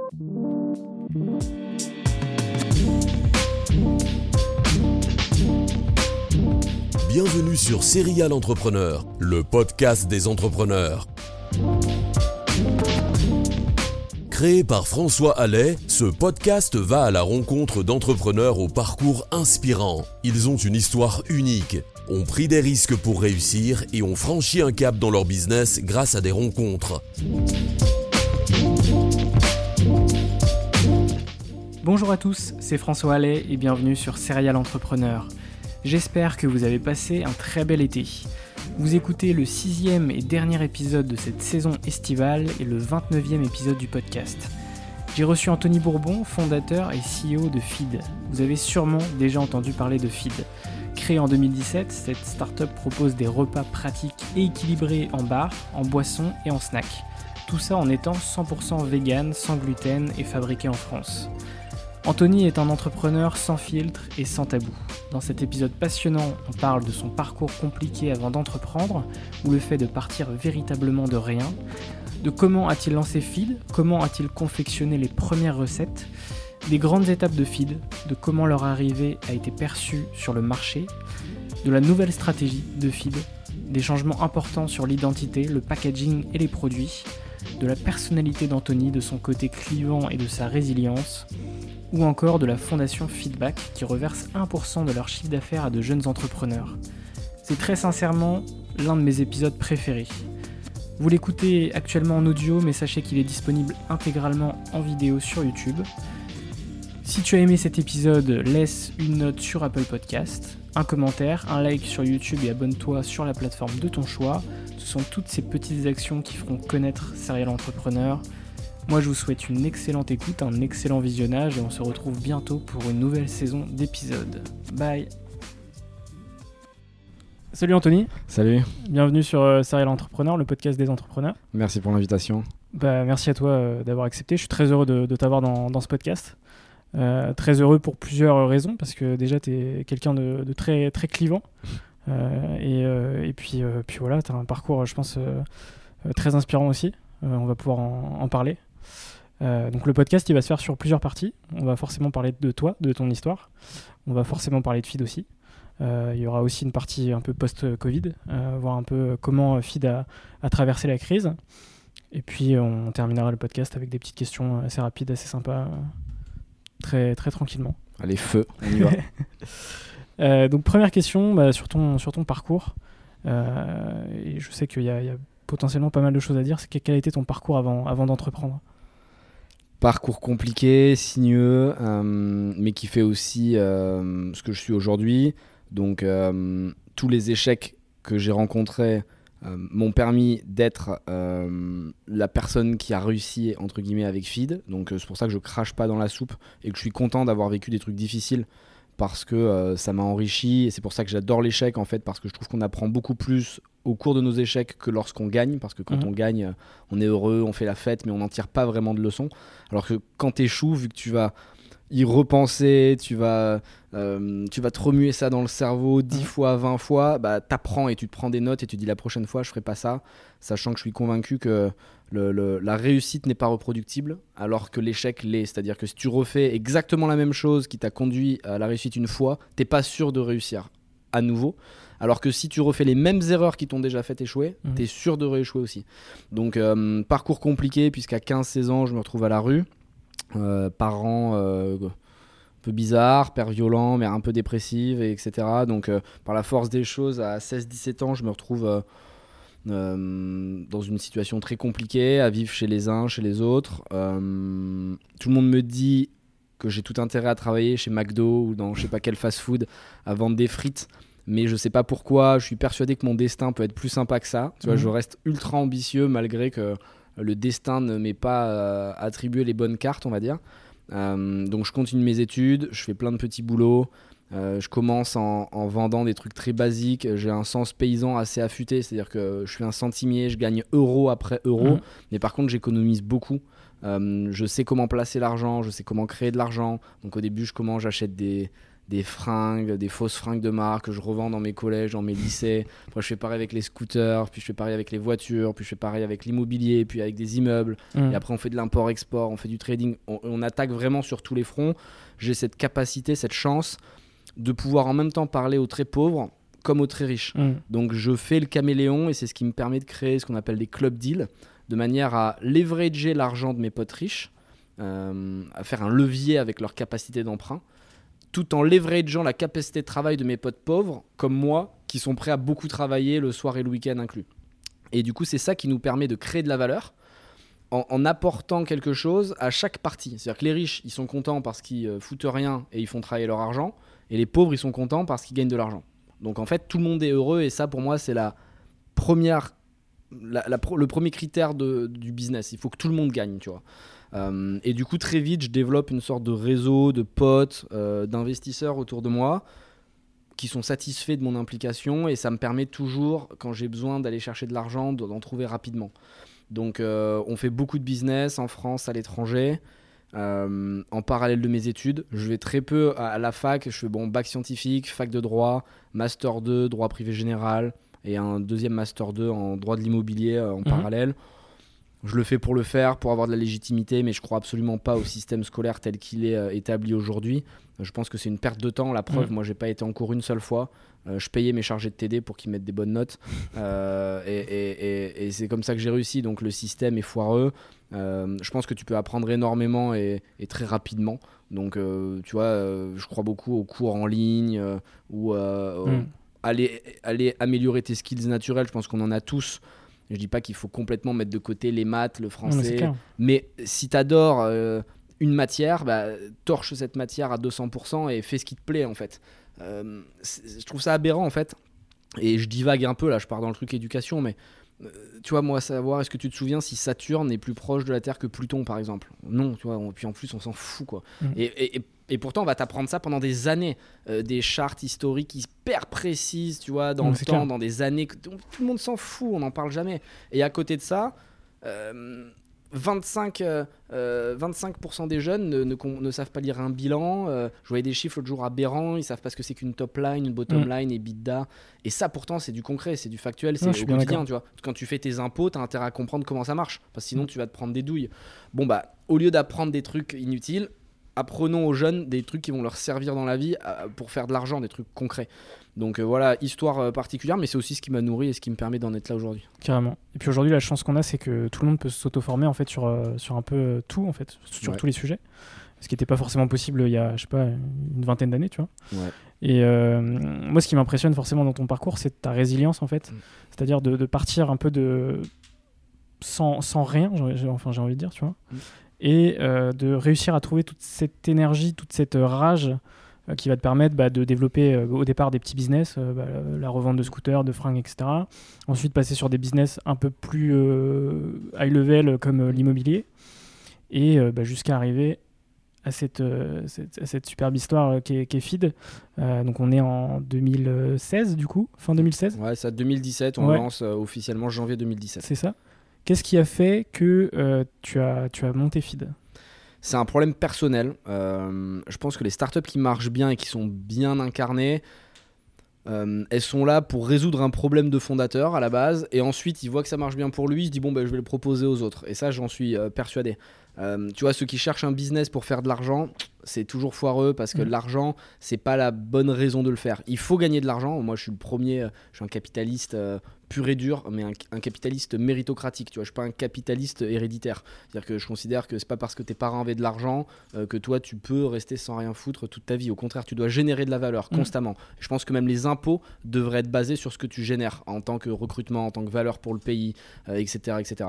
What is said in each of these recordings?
Bienvenue sur Serial Entrepreneur, le podcast des entrepreneurs. Créé par François Allais, ce podcast va à la rencontre d'entrepreneurs au parcours inspirant. Ils ont une histoire unique, ont pris des risques pour réussir et ont franchi un cap dans leur business grâce à des rencontres. Bonjour à tous, c'est François Allais et bienvenue sur Serial Entrepreneur. J'espère que vous avez passé un très bel été. Vous écoutez le 6e et dernier épisode de cette saison estivale et le 29e épisode du podcast. J'ai reçu Anthony Bourbon, fondateur et CEO de Feed. Vous avez sûrement déjà entendu parler de Feed. Créée en 2017, cette start-up propose des repas pratiques et équilibrés en bar, en boisson et en snack. Tout ça en étant 100% vegan, sans gluten et fabriqué en France. Anthony est un entrepreneur sans filtre et sans tabou. Dans cet épisode passionnant, on parle de son parcours compliqué avant d'entreprendre, ou le fait de partir véritablement de rien, de comment a-t-il lancé Feed, comment a-t-il confectionné les premières recettes, des grandes étapes de Feed, de comment leur arrivée a été perçue sur le marché, de la nouvelle stratégie de Feed, des changements importants sur l'identité, le packaging et les produits, de la personnalité d'Anthony, de son côté clivant et de sa résilience, ou encore de la fondation Feedback qui reverse 1% de leur chiffre d'affaires à de jeunes entrepreneurs. C'est très sincèrement l'un de mes épisodes préférés. Vous l'écoutez actuellement en audio, mais sachez qu'il est disponible intégralement en vidéo sur YouTube. Si tu as aimé cet épisode, laisse une note sur Apple Podcast, un commentaire, un like sur YouTube et abonne-toi sur la plateforme de ton choix. Ce sont toutes ces petites actions qui feront connaître Serial Entrepreneur. Moi, je vous souhaite une excellente écoute, un excellent visionnage et on se retrouve bientôt pour une nouvelle saison d'épisodes. Bye. Salut Anthony. Salut. Bienvenue sur Serial Entrepreneur, le podcast des entrepreneurs. Merci pour l'invitation. Merci à toi d'avoir accepté. Je suis très heureux de t'avoir dans ce podcast. Très heureux pour plusieurs raisons, parce que déjà, tu es quelqu'un de très, très clivant. Et puis voilà, tu as un parcours, je pense, très inspirant aussi. On va pouvoir en parler. Donc le podcast il va se faire sur plusieurs parties. On va forcément parler de toi, de ton histoire. On va forcément parler de Feed aussi. Il y aura aussi une partie un peu post-Covid, voir un peu comment Feed a traversé la crise. Et puis on terminera le podcast avec des petites questions assez rapides, assez sympas, très, très tranquillement. Allez, feu, on y va. Donc première question sur ton parcours. Et je sais qu'il y a potentiellement pas mal de choses à dire. C'est quel a été ton parcours avant d'entreprendre ? Parcours compliqué, sinueux, mais qui fait aussi ce que je suis aujourd'hui. Donc tous les échecs que j'ai rencontrés m'ont permis d'être la personne qui a réussi entre guillemets avec Feed. Donc c'est pour ça que je crache pas dans la soupe et que je suis content d'avoir vécu des trucs difficiles parce que ça m'a enrichi et c'est pour ça que j'adore l'échec en fait, parce que je trouve qu'on apprend beaucoup plus au cours de nos échecs que lorsqu'on gagne, parce que quand on gagne, on est heureux, on fait la fête, mais on n'en tire pas vraiment de leçons. Alors que quand t'échoues, vu que tu vas y repenser, tu vas te remuer ça dans le cerveau 10 fois, 20 fois, t'apprends et tu te prends des notes et tu dis la prochaine fois je ferai pas ça, sachant que je suis convaincu que la réussite n'est pas reproductible alors que l'échec l'est. C'est-à-dire que si tu refais exactement la même chose qui t'a conduit à la réussite une fois, t'es pas sûr de réussir à nouveau. Alors que si tu refais les mêmes erreurs qui t'ont déjà fait échouer, t'es sûr de rééchouer aussi. Donc parcours compliqué puisqu'à 15-16 ans je me retrouve à la rue. Parents un peu bizarres, père violent, mère un peu dépressive, etc. Donc par la force des choses, à 16-17 ans, je me retrouve dans une situation très compliquée, à vivre chez les uns, chez les autres. Tout le monde me dit que j'ai tout intérêt à travailler chez McDo ou dans je sais pas quel fast-food à vendre des frites. Mais je sais pas pourquoi, je suis persuadé que mon destin peut être plus sympa que ça. Tu vois, je reste ultra ambitieux malgré que le destin ne m'ait pas attribué les bonnes cartes, on va dire. Donc je continue mes études, je fais plein de petits boulots. Je commence en vendant des trucs très basiques. J'ai un sens paysan assez affûté, c'est-à-dire que je suis un centimier, je gagne euro après euro. Mais par contre, j'économise beaucoup. Je sais comment placer l'argent, je sais comment créer de l'argent. Donc au début, j'achète des des fringues, des fausses fringues de marque que je revends dans mes collèges, dans mes lycées. Après, je fais pareil avec les scooters, puis je fais pareil avec les voitures, puis je fais pareil avec l'immobilier, puis avec des immeubles. Et après, on fait de l'import-export, on fait du trading. On attaque vraiment sur tous les fronts. J'ai cette capacité, cette chance de pouvoir en même temps parler aux très pauvres comme aux très riches. Donc, je fais le caméléon et c'est ce qui me permet de créer ce qu'on appelle des club deals, de manière à leverager l'argent de mes potes riches, à faire un levier avec leur capacité d'emprunt, tout en leverageant la capacité de travail de mes potes pauvres, comme moi, qui sont prêts à beaucoup travailler le soir et le week-end inclus. Et du coup, c'est ça qui nous permet de créer de la valeur en apportant quelque chose à chaque partie. C'est-à-dire que les riches, ils sont contents parce qu'ils foutent rien et ils font travailler leur argent, et les pauvres, ils sont contents parce qu'ils gagnent de l'argent. Donc en fait, tout le monde est heureux, et ça, pour moi, c'est le premier critère du business. Il faut que tout le monde gagne, tu vois. Et du coup, très vite, je développe une sorte de réseau de potes, d'investisseurs autour de moi qui sont satisfaits de mon implication, et ça me permet toujours, quand j'ai besoin d'aller chercher de l'argent, d'en trouver rapidement. Donc on fait beaucoup de business en France, à l'étranger, en parallèle de mes études. Je vais très peu à la fac. Je fais bac scientifique, fac de droit, master 2, droit privé général, et un deuxième master 2 en droit de l'immobilier en parallèle. Je le fais pour le faire, pour avoir de la légitimité, mais je crois absolument pas au système scolaire tel qu'il est établi aujourd'hui. Je pense que c'est une perte de temps. La preuve, moi, j'ai pas été en cours une seule fois. Je payais mes chargés de TD pour qu'ils mettent des bonnes notes. Et c'est comme ça que j'ai réussi. Donc le système est foireux. Je pense que tu peux apprendre énormément et très rapidement. Donc tu vois, je crois beaucoup aux cours en ligne ou aller améliorer tes skills naturels. Je pense qu'on en a tous. Je dis pas qu'il faut complètement mettre de côté les maths, le français, mais si tu adores une matière, torche cette matière à 200% et fais ce qui te plaît en fait. Je trouve ça aberrant en fait, et je divague un peu là, je pars dans le truc éducation, mais tu vois, moi, savoir, est-ce que tu te souviens si Saturne est plus proche de la Terre que Pluton par exemple? Non, tu vois, puis en plus on s'en fout quoi. Et pourtant, on va t'apprendre ça pendant des années. Des chartes historiques hyper précises, tu vois, dans le temps, clair. Dans des années. Tout le monde s'en fout, on n'en parle jamais. Et à côté de ça, 25% des jeunes ne savent pas lire un bilan. Je voyais des chiffres l'autre jour aberrants. Ils ne savent pas ce que c'est qu'une top line, une bottom line, EBITDA. Et ça, pourtant, c'est du concret, c'est du factuel, c'est au quotidien. Tu vois. Quand tu fais tes impôts, tu as intérêt à comprendre comment ça marche. Parce que sinon, tu vas te prendre des douilles. Au lieu d'apprendre des trucs inutiles, apprenons aux jeunes des trucs qui vont leur servir dans la vie pour faire de l'argent, des trucs concrets. Donc voilà, histoire particulière, mais c'est aussi ce qui m'a nourri et ce qui me permet d'en être là aujourd'hui. Carrément. Et puis aujourd'hui, la chance qu'on a, c'est que tout le monde peut s'auto-former en fait, sur un peu tout, en fait, sur tous les sujets. Ce qui n'était pas forcément possible il y a, je sais pas, une vingtaine d'années, tu vois. Ouais. Et moi, ce qui m'impressionne forcément dans ton parcours, c'est ta résilience, en fait. C'est-à-dire de partir un peu sans rien, j'ai envie de dire, tu vois. Et de réussir à trouver toute cette énergie, toute cette rage qui va te permettre de développer au départ des petits business, la revente de scooters, de fringues, etc. Ensuite passer sur des business un peu plus high level comme l'immobilier, et jusqu'à arriver à cette superbe histoire qui est Feed. Donc on est en 2016 du coup, fin 2016. Ouais, c'est 2017, on lance officiellement janvier 2017. C'est ça. Qu'est-ce qui a fait que tu as monté Feed ? C'est un problème personnel. Je pense que les startups qui marchent bien et qui sont bien incarnées, elles sont là pour résoudre un problème de fondateur à la base, et ensuite il voit que ça marche bien pour lui, il se dit je vais le proposer aux autres. Et ça, j'en suis persuadé. Tu vois, ceux qui cherchent un business pour faire de l'argent, c'est toujours foireux, parce que l'argent, c'est pas la bonne raison de le faire. Il faut gagner de l'argent. Moi, je suis le premier, je suis un capitaliste pur et dur, mais un capitaliste méritocratique. Tu vois, je suis pas un capitaliste héréditaire. C'est-à-dire que je considère que c'est pas parce que tes parents avaient de l'argent que toi, tu peux rester sans rien foutre toute ta vie. Au contraire, tu dois générer de la valeur constamment. Je pense que même les impôts devraient être basés sur ce que tu génères en tant que recrutement, en tant que valeur pour le pays, etc., etc.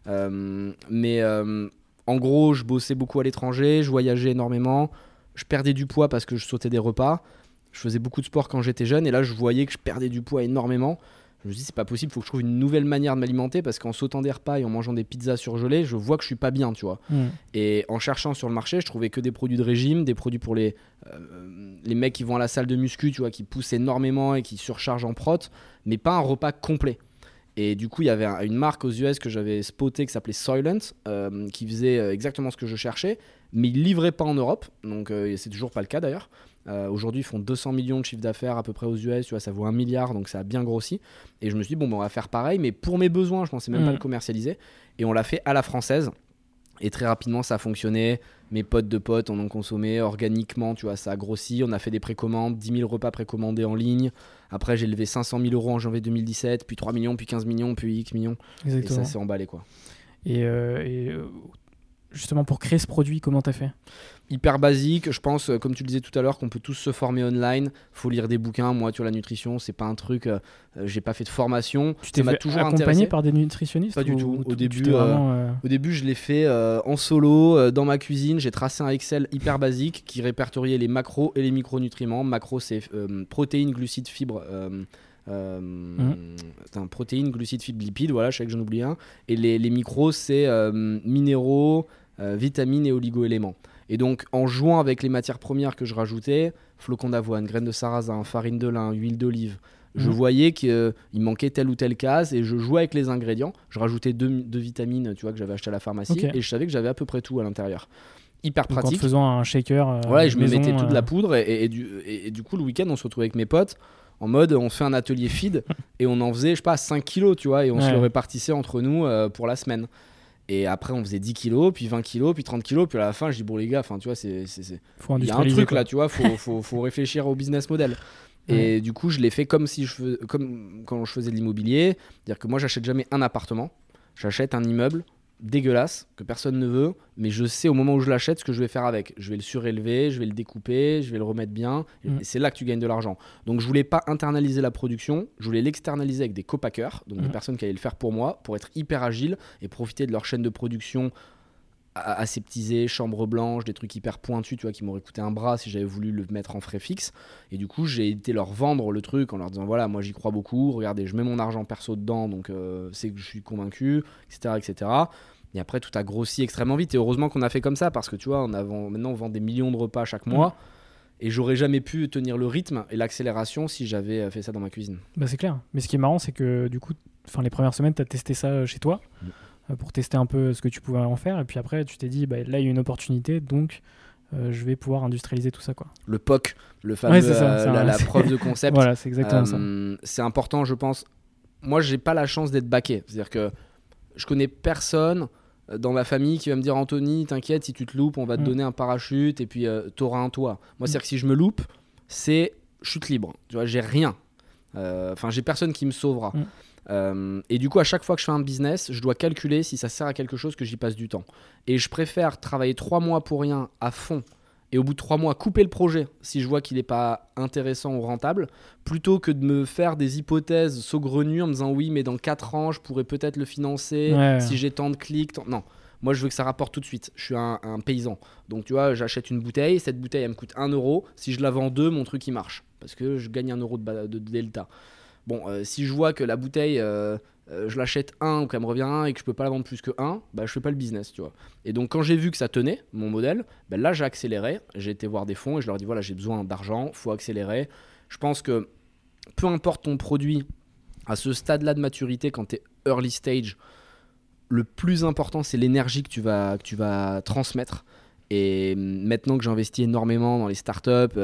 En gros, je bossais beaucoup à l'étranger, je voyageais énormément, je perdais du poids parce que je sautais des repas, je faisais beaucoup de sport quand j'étais jeune, et là je voyais que je perdais du poids énormément. Je me dis c'est pas possible, il faut que je trouve une nouvelle manière de m'alimenter, parce qu'en sautant des repas et en mangeant des pizzas surgelées, je vois que je suis pas bien, tu vois. Et en cherchant sur le marché, je trouvais que des produits de régime, des produits pour les mecs qui vont à la salle de muscu, tu vois, qui poussent énormément et qui surchargent en prot, mais pas un repas complet. Et du coup, il y avait une marque aux US que j'avais spotée qui s'appelait Soylent, qui faisait exactement ce que je cherchais, mais il ne livrait pas en Europe, donc c'est toujours pas le cas d'ailleurs. Aujourd'hui, ils font 200 millions de chiffre d'affaires à peu près aux US, tu vois, ça vaut 1 milliard, donc ça a bien grossi. Et je me suis dit, on va faire pareil, mais pour mes besoins, je pensais même pas le commercialiser. Et on l'a fait à la française. Et très rapidement, ça a fonctionné. Mes potes de potes en ont consommé organiquement, tu vois, ça a grossi. On a fait des précommandes, 10 000 repas précommandés en ligne. Après, j'ai levé 500 000 euros en janvier 2017, puis 3 millions, puis 15 millions, puis X millions. Exactement. Et ça s'est emballé, quoi. Et justement, pour créer ce produit, comment t'as fait ? Hyper basique, je pense, comme tu le disais tout à l'heure, qu'on peut tous se former online. Faut lire des bouquins. Moi, tu vois, la nutrition, c'est pas un truc. J'ai pas fait de formation. Tu t'es toujours accompagné intéressé. par des nutritionnistes ? Pas du tout. Au début, vraiment, au début, je l'ai fait en solo, dans ma cuisine. J'ai tracé un Excel hyper basique qui répertoriait les macros et les micronutriments. Macros, c'est protéines, glucides, fibres. Protéines, glucides, fibres, lipides. Voilà, je sais que j'en oublie un. Et les micros, c'est minéraux, vitamines et oligo-éléments. Et donc, en jouant avec les matières premières que je rajoutais, flocons d'avoine, graines de sarrasin, farine de lin, huile d'olive, je voyais qu'il manquait telle ou telle case et je jouais avec les ingrédients. Je rajoutais deux vitamines, tu vois, que j'avais acheté à la pharmacie, et je savais que j'avais à peu près tout à l'intérieur. Hyper donc pratique. en faisant un shaker voilà, et je maison, me mettais toute la poudre et du coup, le week-end, on se retrouvait avec mes potes en mode on fait un atelier feed et on en faisait, je sais pas, 5 kilos, tu vois, et on se le répartissait entre nous pour la semaine. Et après, on faisait 10 kilos, puis 20 kilos, puis 30 kilos. Puis à la fin, je dis, bon, les gars, tu vois, il y a un truc là, tu vois, faut réfléchir au business model. Et du coup, je l'ai fait comme quand je faisais de l'immobilier. C'est-à-dire que moi, j'achète jamais un appartement. J'achète un immeuble dégueulasse que personne ne veut, mais je sais au moment où je l'achète ce que je vais faire avec. Je vais le surélever, je vais le découper, je vais le remettre bien, et c'est là que tu gagnes de l'argent. Donc je voulais pas internaliser la production, je voulais l'externaliser avec des copackers, donc des personnes qui allaient le faire pour moi, pour être hyper agile et profiter de leur chaîne de production aseptisée, chambre blanche, des trucs hyper pointus, tu vois, qui m'auraient coûté un bras si j'avais voulu le mettre en frais fixe. Et du coup, j'ai été leur vendre le truc en leur disant, voilà, moi j'y crois beaucoup, regardez, je mets mon argent perso dedans, donc c'est que je suis convaincu, etc., etc. Et après, tout a grossi extrêmement vite. Et heureusement qu'on a fait comme ça, parce que tu vois, maintenant on vend des millions de repas chaque mois. Et j'aurais jamais pu tenir le rythme et l'accélération si j'avais fait ça dans ma cuisine. Bah c'est clair. Mais ce qui est marrant, c'est que du coup, les premières semaines, tu as testé ça chez toi pour tester un peu ce que tu pouvais en faire. Et puis après, tu t'es dit, bah, là, il y a une opportunité, donc je vais pouvoir industrialiser tout ça, quoi. Le POC, le fameux, la preuve de concept. Voilà, c'est exactement ça. C'est important, je pense. Moi, j'ai pas la chance d'être backé. C'est-à-dire que je connais personne dans ma famille qui va me dire, Anthony, t'inquiète, si tu te loupes, on va te donner un parachute et puis t'auras un toit. Moi, c'est-à-dire que si je me loupe, c'est chute libre. Tu vois, j'ai rien. J'ai personne qui me sauvera. Et du coup, à chaque fois que je fais un business, je dois calculer si ça sert à quelque chose, que j'y passe du temps. Et je préfère travailler 3 mois pour rien à fond et au bout de 3 mois couper le projet si je vois qu'il n'est pas intéressant ou rentable, plutôt que de me faire des hypothèses saugrenues en me disant oui, mais dans 4 ans je pourrais peut-être le financer si j'ai tant de clics. Non, moi je veux que ça rapporte tout de suite. Je suis un paysan, donc tu vois, j'achète une bouteille, cette bouteille elle me coûte 1 euro, si je la vends 2, mon truc il marche parce que je gagne 1 euro de delta. Bon, si je vois que la bouteille, je l'achète 1 ou qu'elle me revient 1 et que je peux pas la vendre plus que 1, bah, je fais pas le business, tu vois. Et donc, quand j'ai vu que ça tenait, mon modèle, bah, là, j'ai accéléré. J'ai été voir des fonds et je leur ai dit, voilà, j'ai besoin d'argent, faut accélérer. Je pense que peu importe ton produit, à ce stade-là de maturité, quand tu es early stage, le plus important, c'est l'énergie que tu vas transmettre. Et maintenant que j'investis énormément dans les startups,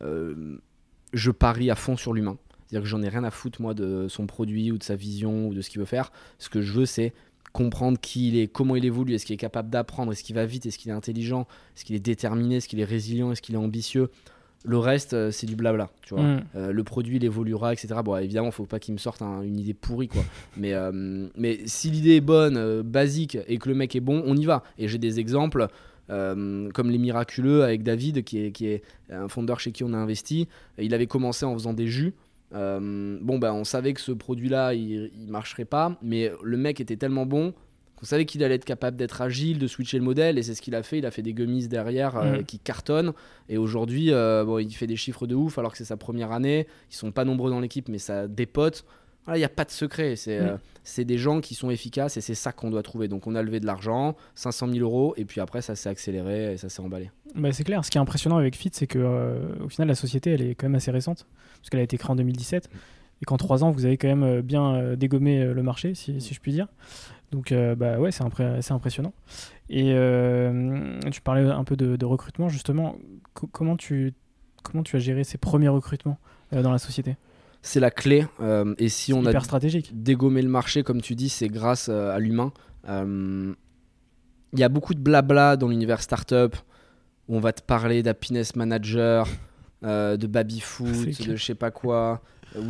je parie à fond sur l'humain. C'est-à-dire que j'en ai rien à foutre, moi, de son produit ou de sa vision ou de ce qu'il veut faire. Ce que je veux, c'est comprendre qui il est, comment il évolue, est-ce qu'il est capable d'apprendre, est-ce qu'il va vite, est-ce qu'il est intelligent, est-ce qu'il est déterminé, est-ce qu'il est résilient, est-ce qu'il est ambitieux. Le reste, c'est du blabla, tu vois. Le produit, il évoluera, etc. Bon, évidemment, il ne faut pas qu'il me sorte une idée pourrie, quoi. Mais si l'idée est bonne, basique, et que le mec est bon, on y va. Et j'ai des exemples... comme les Miraculeux avec David qui est un fondeur chez qui on a investi. Il avait commencé en faisant des jus. On savait que ce produit-là il marcherait pas, mais le mec était tellement bon qu'on savait qu'il allait être capable d'être agile, de switcher le modèle, et c'est ce qu'il a fait. Il a fait des gummies derrière qui cartonnent, et aujourd'hui il fait des chiffres de ouf alors que c'est sa première année. Ils sont pas nombreux dans l'équipe, mais ça dépote. Il n'y a pas de secret, c'est des gens qui sont efficaces et c'est ça qu'on doit trouver. Donc on a levé de l'argent, 500 000 euros, et puis après ça s'est accéléré et ça s'est emballé. Bah, c'est clair, ce qui est impressionnant avec Fit, c'est qu'au final la société elle est quand même assez récente, parce qu'elle a été créée en 2017, et qu'en 3 ans vous avez quand même bien dégommé le marché, si je puis dire. Donc c'est impressionnant. Et tu parlais un peu de recrutement justement, comment comment tu as géré ces premiers recrutements dans la société ? C'est la clé. Et si on a hyper stratégique. dégommé le marché, comme tu dis, c'est grâce à l'humain. Il y a beaucoup de blabla dans l'univers startup où on va te parler d'happiness manager, de baby-foot, de je sais pas quoi.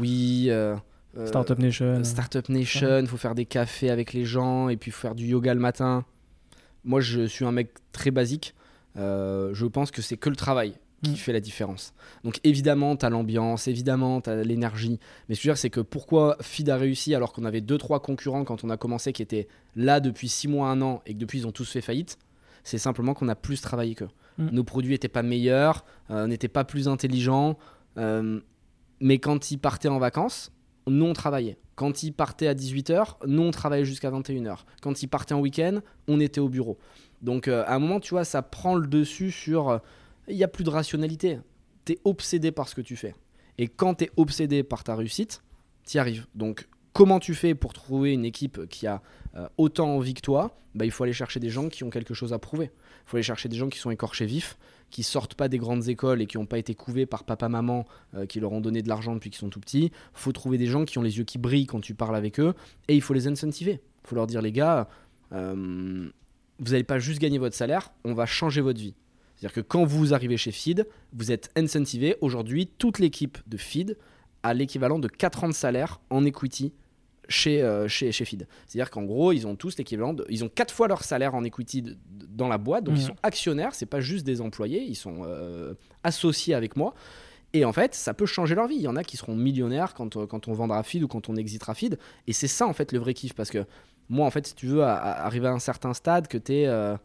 Startup Nation. Startup Nation, il faut faire des cafés avec les gens et puis il faut faire du yoga le matin. Moi, je suis un mec très basique. Je pense que c'est que le travail qui fait la différence. Donc évidemment, tu as l'ambiance, évidemment, tu as l'énergie. Mais ce que je veux dire, c'est que pourquoi Feed a réussi alors qu'on avait 2-3 concurrents quand on a commencé qui étaient là depuis 6 mois, 1 an et que depuis ils ont tous fait faillite, c'est simplement qu'on a plus travaillé qu'eux. Nos produits n'étaient pas meilleurs, n'étaient pas plus intelligents. Mais quand ils partaient en vacances, nous on travaillait. Quand ils partaient à 18h, nous on travaillait jusqu'à 21h. Quand ils partaient en week-end, on était au bureau. Donc à un moment, tu vois, ça prend le dessus sur... Il n'y a plus de rationalité. Tu es obsédé par ce que tu fais. Et quand tu es obsédé par ta réussite, tu y arrives. Donc comment tu fais pour trouver une équipe qui a autant envie que toi ? Il faut aller chercher des gens qui ont quelque chose à prouver. Il faut aller chercher des gens qui sont écorchés vifs, qui sortent pas des grandes écoles et qui n'ont pas été couvés par papa-maman qui leur ont donné de l'argent depuis qu'ils sont tout petits. Il faut trouver des gens qui ont les yeux qui brillent quand tu parles avec eux et il faut les incentiver. Il faut leur dire, les gars, vous n'allez pas juste gagner votre salaire, on va changer votre vie. C'est-à-dire que quand vous arrivez chez Feed, vous êtes incentivé. Aujourd'hui, toute l'équipe de Feed a l'équivalent de 4 ans de salaire en equity chez Feed. C'est-à-dire qu'en gros, ils ont tous l'équivalent ils ont 4 fois leur salaire en equity dans la boîte. Donc, ils sont actionnaires. C'est pas juste des employés. Ils sont associés avec moi. Et en fait, ça peut changer leur vie. Il y en a qui seront millionnaires quand on vendra Feed ou quand on exitera Feed. Et c'est ça, en fait, le vrai kiff. Parce que moi, en fait, si tu veux arriver à un certain stade, que tu es...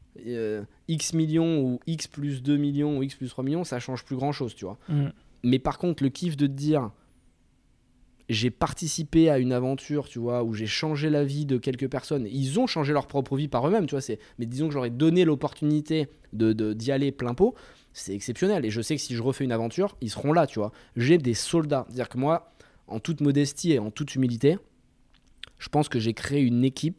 X millions ou X plus 2 millions ou X plus 3 millions, ça change plus grand chose, tu vois. Mais par contre, le kiff de te dire j'ai participé à une aventure, tu vois, où j'ai changé la vie de quelques personnes, ils ont changé leur propre vie par eux-mêmes, tu vois, mais disons que j'aurais donné l'opportunité d'y aller plein pot, c'est exceptionnel. Et je sais que si je refais une aventure, ils seront là, tu vois. J'ai des soldats. C'est-à-dire que moi, en toute modestie et en toute humilité, je pense que j'ai créé une équipe.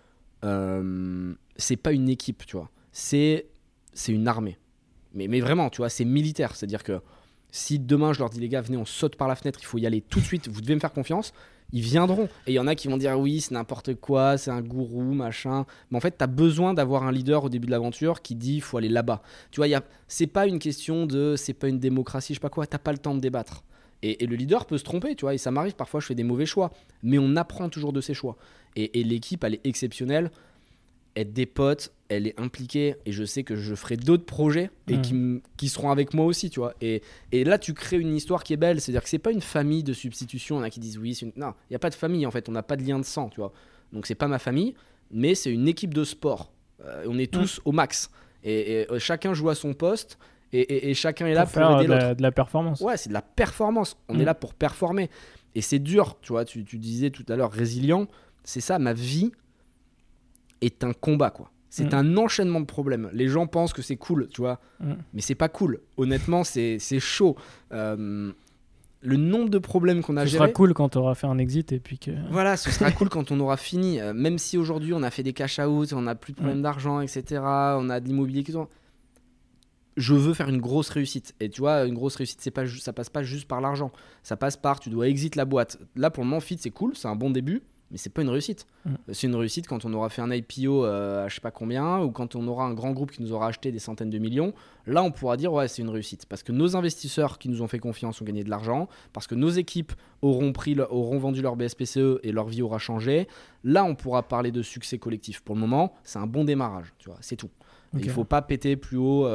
C'est pas une équipe, tu vois. C'est une armée. Mais vraiment, tu vois, c'est militaire. C'est-à-dire que si demain je leur dis, les gars, venez, on saute par la fenêtre, il faut y aller tout de suite, vous devez me faire confiance, ils viendront. Et il y en a qui vont dire, oui, c'est n'importe quoi, c'est un gourou, machin. Mais en fait, t'as besoin d'avoir un leader au début de l'aventure qui dit, il faut aller là-bas. Tu vois, c'est pas une question c'est pas une démocratie, je sais pas quoi, t'as pas le temps de débattre. Et le leader peut se tromper, tu vois, et ça m'arrive, parfois je fais des mauvais choix. Mais on apprend toujours de ses choix. Et l'équipe, elle est exceptionnelle. Elle des potes, elle est impliquée et je sais que je ferai d'autres projets et qui seront avec moi aussi, tu vois. Et là, tu crées une histoire qui est belle, c'est-à-dire que c'est pas une famille de substitution. Il y en a qui disent oui, non, il n'y a pas de famille en fait, on n'a pas de lien de sang, tu vois. Donc c'est pas ma famille, mais c'est une équipe de sport. On est tous au max et chacun joue à son poste et chacun est là pour aider l'autre. De la performance. Ouais, c'est de la performance. On est là pour performer et c'est dur, tu vois. Tu disais tout à l'heure résilient, c'est ça, ma vie est un combat, quoi. C'est un enchaînement de problèmes. Les gens pensent que c'est cool, tu vois, mais c'est pas cool. Honnêtement, c'est chaud. Le nombre de problèmes qu'on a gérés. Ce sera cool quand tu auras fait un exit et puis que... Voilà, ce sera cool quand on aura fini. Même si aujourd'hui on a fait des cash out, on n'a plus de problème d'argent, etc. On a de l'immobilier qui sont... Je veux faire une grosse réussite. Et tu vois, une grosse réussite, ça passe pas juste par l'argent. Ça passe par, tu dois exit la boîte. Là, pour le moment, Feed, c'est cool, c'est un bon début. Mais c'est pas une réussite. C'est une réussite quand on aura fait un IPO à je sais pas combien, ou quand on aura un grand groupe qui nous aura acheté des centaines de millions. Là, on pourra dire ouais, c'est une réussite. Parce que nos investisseurs qui nous ont fait confiance ont gagné de l'argent, parce que nos équipes auront vendu leur BSPCE et leur vie aura changé. Là, on pourra parler de succès collectif. Pour le moment, c'est un bon démarrage. Tu vois, c'est tout. Okay. Il faut pas péter plus haut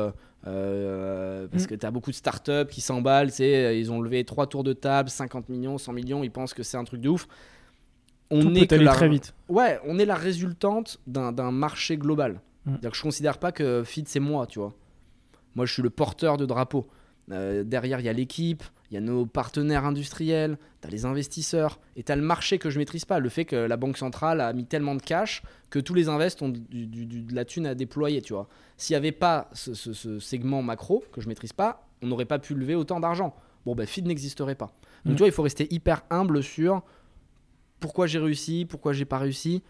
parce que tu as beaucoup de startups qui s'emballent. Ils ont levé 3 tours de table, 50 millions, 100 millions. Ils pensent que c'est un truc de ouf. Tout peut aller très vite. Ouais, on est la résultante d'un marché global. C'est-à-dire que je considère pas que Feed c'est moi, tu vois. Moi, je suis le porteur de drapeau. Derrière, il y a l'équipe, il y a nos partenaires industriels, tu as les investisseurs et tu as le marché que je maîtrise pas. Le fait que la banque centrale a mis tellement de cash que tous les invests ont de la thune à déployer, tu vois. S'il n'y avait pas ce segment macro que je maîtrise pas, on n'aurait pas pu lever autant d'argent. Bon, Feed n'existerait pas. Donc, tu vois, il faut rester hyper humble sur pourquoi j'ai réussi, pourquoi j'ai pas réussi.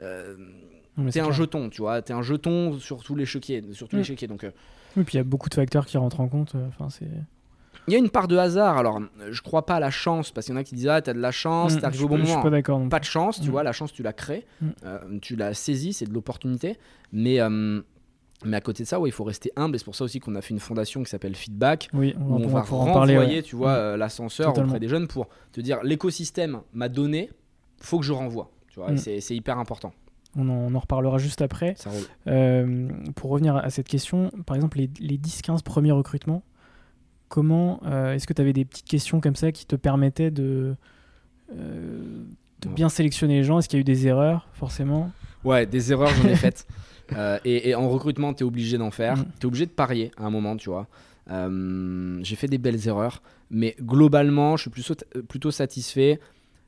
T'es un jeton, tu vois. T'es un jeton sur tous les chéquiers. Donc, oui, puis il y a beaucoup de facteurs qui rentrent en compte. Il y a une part de hasard. Alors, je crois pas à la chance, parce qu'il y en a qui disent t'as de la chance, t'arrives au bon moment. Je suis pas d'accord. Pas de chance, tu vois, la chance tu la crées, tu la saisis, c'est de l'opportunité. Mais à côté de ça, il faut rester humble, et c'est pour ça aussi qu'on a fait une fondation qui s'appelle Feedback, où on va renvoyer, tu vois, l'ascenseur auprès des jeunes pour te dire l'écosystème m'a donné, faut que je renvoie. Tu vois, c'est hyper important. On en reparlera juste après. Ça roule. Pour revenir à cette question, par exemple, les 10-15 premiers recrutements, comment est-ce que tu avais des petites questions comme ça qui te permettaient de bien sélectionner les gens? Est-ce qu'il y a eu des erreurs, forcément? Ouais, des erreurs, j'en ai faites. Et en recrutement, tu es obligé d'en faire. Tu es obligé de parier à un moment, tu vois. J'ai fait des belles erreurs, mais globalement, je suis plutôt satisfait.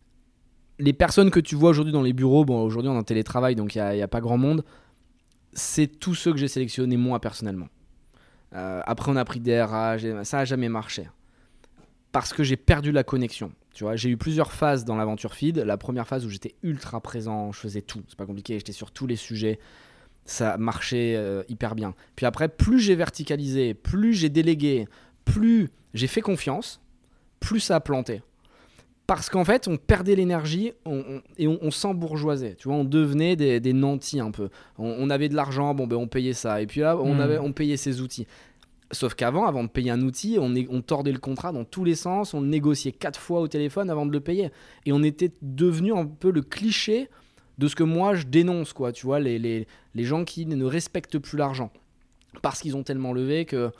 Les personnes que tu vois aujourd'hui dans les bureaux, aujourd'hui on est en télétravail, donc il n'y a pas grand monde, c'est tous ceux que j'ai sélectionnés moi personnellement. Après on a pris des RH, ça n'a jamais marché. Parce que j'ai perdu la connexion. Tu vois, j'ai eu plusieurs phases dans l'aventure Feed. La première phase où j'étais ultra présent, je faisais tout, c'est pas compliqué, j'étais sur tous les sujets, ça marchait hyper bien. Puis après, plus j'ai verticalisé, plus j'ai délégué, plus j'ai fait confiance, plus ça a planté. Parce qu'en fait, on perdait l'énergie et on s'embourgeoisait. Tu vois, on devenait des nantis un peu. On avait de l'argent, on payait ça. Et puis là, on payait ses outils. Sauf avant de payer un outil, on tordait le contrat dans tous les sens. On le négociait 4 fois au téléphone avant de le payer. Et on était devenu un peu le cliché de ce que moi, je dénonce. Quoi. Tu vois, les gens qui ne respectent plus l'argent. Parce qu'ils ont tellement levé que...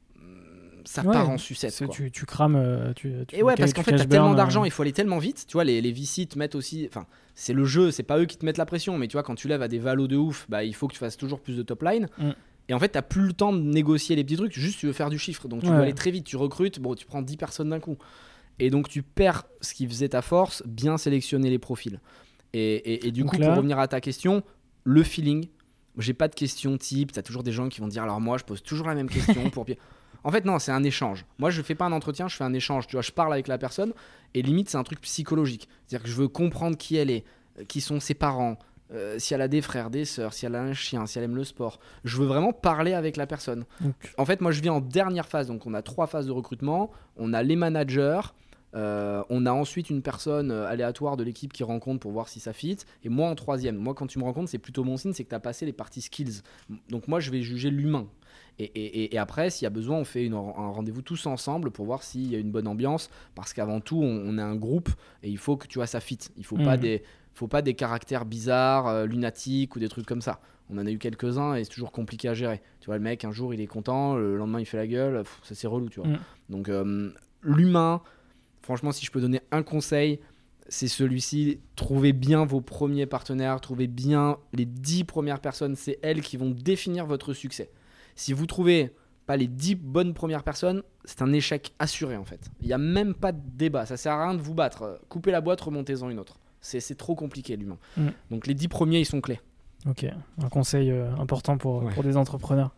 ça part en sucette. Tu crames. Parce qu'en fait, t'as tellement d'argent, il faut aller tellement vite. Tu vois, les VC te mettent aussi. Enfin, c'est le jeu, c'est pas eux qui te mettent la pression. Mais tu vois, quand tu lèves à des valos de ouf, il faut que tu fasses toujours plus de top line. Et en fait, t'as plus le temps de négocier les petits trucs. Juste, tu veux faire du chiffre. Donc, tu veux aller très vite. Tu recrutes, tu prends 10 personnes d'un coup. Et donc, tu perds ce qui faisait ta force, bien sélectionner les profils. Et du coup, pour revenir à ta question, le feeling. J'ai pas de questions type. T'as toujours des gens qui vont dire alors, moi, je pose toujours la même question pour. En fait, non, c'est un échange. Moi, je fais pas un entretien, je fais un échange. Tu vois, je parle avec la personne et limite, c'est un truc psychologique. C'est-à-dire que je veux comprendre qui elle est, qui sont ses parents, si elle a des frères, des sœurs, si elle a un chien, si elle aime le sport. Je veux vraiment parler avec la personne. En fait, moi, je viens en dernière phase. Donc, on a 3 phases de recrutement. On a les managers. On a ensuite une personne aléatoire de l'équipe qui rencontre pour voir si ça fit. Et moi, en 3e. Moi, quand tu me rencontres, c'est plutôt bon signe, c'est que tu as passé les parties skills. Donc, moi, je vais juger l'humain. Et après, s'il y a besoin, on fait un rendez-vous tous ensemble pour voir s'il y a une bonne ambiance. Parce qu'avant tout, on est un groupe et il faut que tu vois, ça fit. Il ne faut pas des caractères bizarres, lunatiques ou des trucs comme ça. On en a eu quelques-uns et c'est toujours compliqué à gérer. Tu vois, le mec, un jour, il est content, le lendemain, il fait la gueule. Ça, c'est relou, tu vois. Donc, l'humain, franchement, si je peux donner un conseil, c'est celui-ci. Trouvez bien vos premiers partenaires, trouvez bien les 10 premières personnes. C'est elles qui vont définir votre succès. Si vous trouvez pas les 10 bonnes premières personnes, c'est un échec assuré en fait. Il n'y a même pas de débat, ça sert à rien de vous battre. Coupez la boîte, remontez-en une autre. C'est trop compliqué l'humain. Donc les 10 premiers, ils sont clés. Ok, un conseil important pour des entrepreneurs.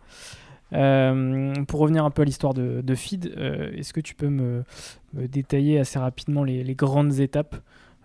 Pour revenir un peu à l'histoire de Feed, est-ce que tu peux me détailler assez rapidement les grandes étapes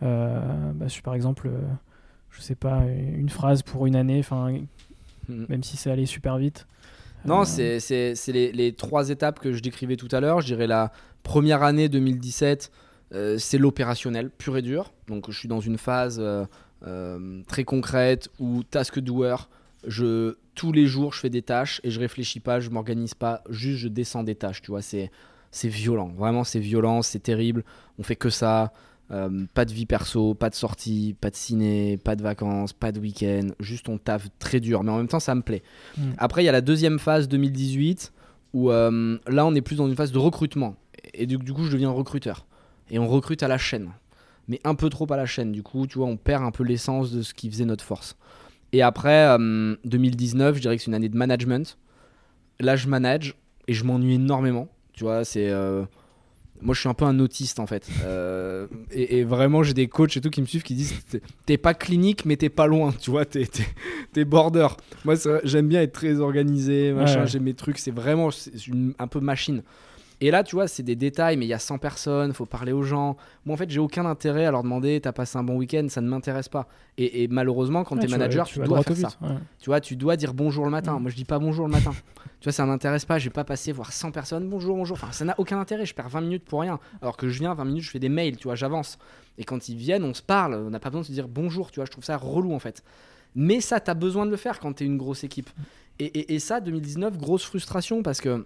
par exemple, je sais pas, une phrase pour une année, même si ça allait super vite. Non, c'est les 3 étapes que je décrivais tout à l'heure. Je dirais la première année 2017, c'est l'opérationnel pur et dur. Donc je suis dans une phase très concrète où task doer, tous les jours je fais des tâches et je réfléchis pas, je m'organise pas, juste je descends des tâches. Tu vois, c'est violent, vraiment c'est violent, c'est terrible. On fait que ça. Pas de vie perso, pas de sortie, pas de ciné, pas de vacances, pas de week-end, juste on taffe très dur, mais en même temps ça me plaît. Après il y a la deuxième phase 2018 où là on est plus dans une phase de recrutement et du coup je deviens recruteur et on recrute à la chaîne, mais un peu trop à la chaîne, du coup tu vois on perd un peu l'essence de ce qui faisait notre force. Et après 2019 je dirais que c'est une année de management. Là je manage et je m'ennuie énormément, tu vois c'est... Moi, je suis un peu un autiste en fait. Et vraiment, j'ai des coachs et tout qui me suivent qui disent t'es pas clinique, mais t'es pas loin. Tu vois, t'es border. Moi, j'aime bien être très organisé. Machin, j'aime mes trucs. C'est vraiment un peu machine. Et là, tu vois, c'est des détails, mais il y a 100 personnes, faut parler aux gens. Moi, en fait, j'ai aucun intérêt à leur demander t'as passé un bon week-end, ça ne m'intéresse pas. Et malheureusement, quand t'es manager, tu dois faire ça. Ouais. Tu vois, tu dois dire bonjour le matin. Moi, je dis pas bonjour le matin. Tu vois, ça m'intéresse pas. Je vais pas passer voir 100 personnes bonjour. Enfin, ça n'a aucun intérêt. Je perds 20 minutes pour rien. Alors que je viens 20 minutes, je fais des mails, tu vois, j'avance. Et quand ils viennent, on se parle. On n'a pas besoin de se dire bonjour. Tu vois, je trouve ça relou en fait. Mais ça, t'as besoin de le faire quand t'es une grosse équipe. Et ça, 2019, grosse frustration parce que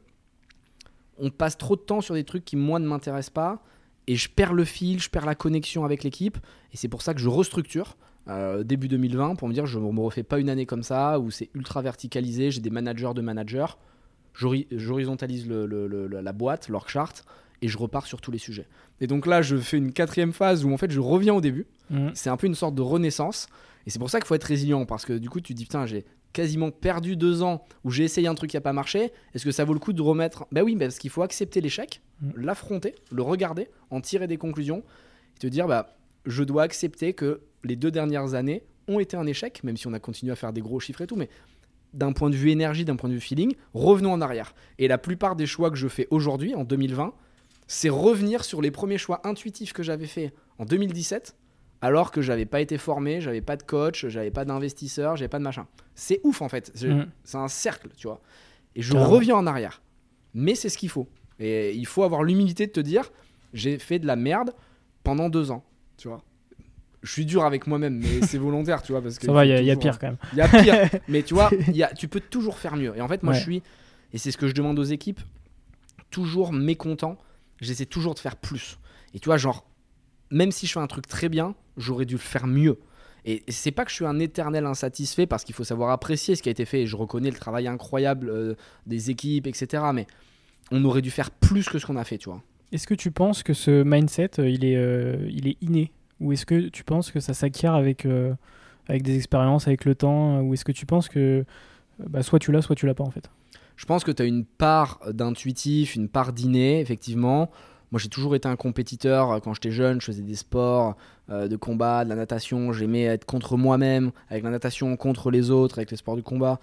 on passe trop de temps sur des trucs qui, moi, ne m'intéressent pas. Et je perds le fil, je perds la connexion avec l'équipe. Et c'est pour ça que je restructure début 2020 pour me dire je ne me refais pas une année comme ça où c'est ultra verticalisé. J'ai des managers de managers. J'horizontalise la boîte, l'org chart. Et je repars sur tous les sujets. Et donc là, je fais une 4e phase où en fait, je reviens au début. C'est un peu une sorte de renaissance. Et c'est pour ça qu'il faut être résilient. Parce que du coup, tu te dis putain, j'ai quasiment perdu 2 ans où j'ai essayé un truc qui n'a pas marché. Est-ce que ça vaut le coup de remettre ? Ben oui, parce qu'il faut accepter l'échec, l'affronter, le regarder, en tirer des conclusions et te dire bah, je dois accepter que les 2 dernières années ont été un échec, même si on a continué à faire des gros chiffres et tout, mais d'un point de vue énergie, d'un point de vue feeling, revenons en arrière. Et la plupart des choix que je fais aujourd'hui, en 2020, c'est revenir sur les premiers choix intuitifs que j'avais fait en 2017 alors que j'avais pas été formé, j'avais pas de coach, j'avais pas d'investisseur, j'avais pas de machin. C'est ouf en fait, c'est un cercle, tu vois. Et je reviens en arrière. Mais c'est ce qu'il faut. Et il faut avoir l'humilité de te dire, j'ai fait de la merde pendant 2 ans, tu vois. Je suis dur avec moi-même, mais c'est volontaire, tu vois. Parce que ça va, il y a pire quand même. Il y a pire, mais tu vois, tu peux toujours faire mieux. Et en fait, moi je suis, et c'est ce que je demande aux équipes, toujours mécontent, j'essaie toujours de faire plus. Et tu vois, genre, même si je fais un truc très bien, j'aurais dû le faire mieux. Et c'est pas que je suis un éternel insatisfait parce qu'il faut savoir apprécier ce qui a été fait. Et je reconnais le travail incroyable des équipes, etc. Mais on aurait dû faire plus que ce qu'on a fait, tu vois. Est-ce que tu penses que ce mindset, il est inné ? Ou est-ce que tu penses que ça s'acquiert avec des expériences, avec le temps ? Ou est-ce que tu penses que soit tu l'as pas en fait ? Je pense que tu as une part d'intuitif, une part d'inné, effectivement. Moi, j'ai toujours été un compétiteur. Quand j'étais jeune, je faisais des sports de combat, de la natation. J'aimais être contre moi-même, avec la natation, contre les autres, avec les sports du combat.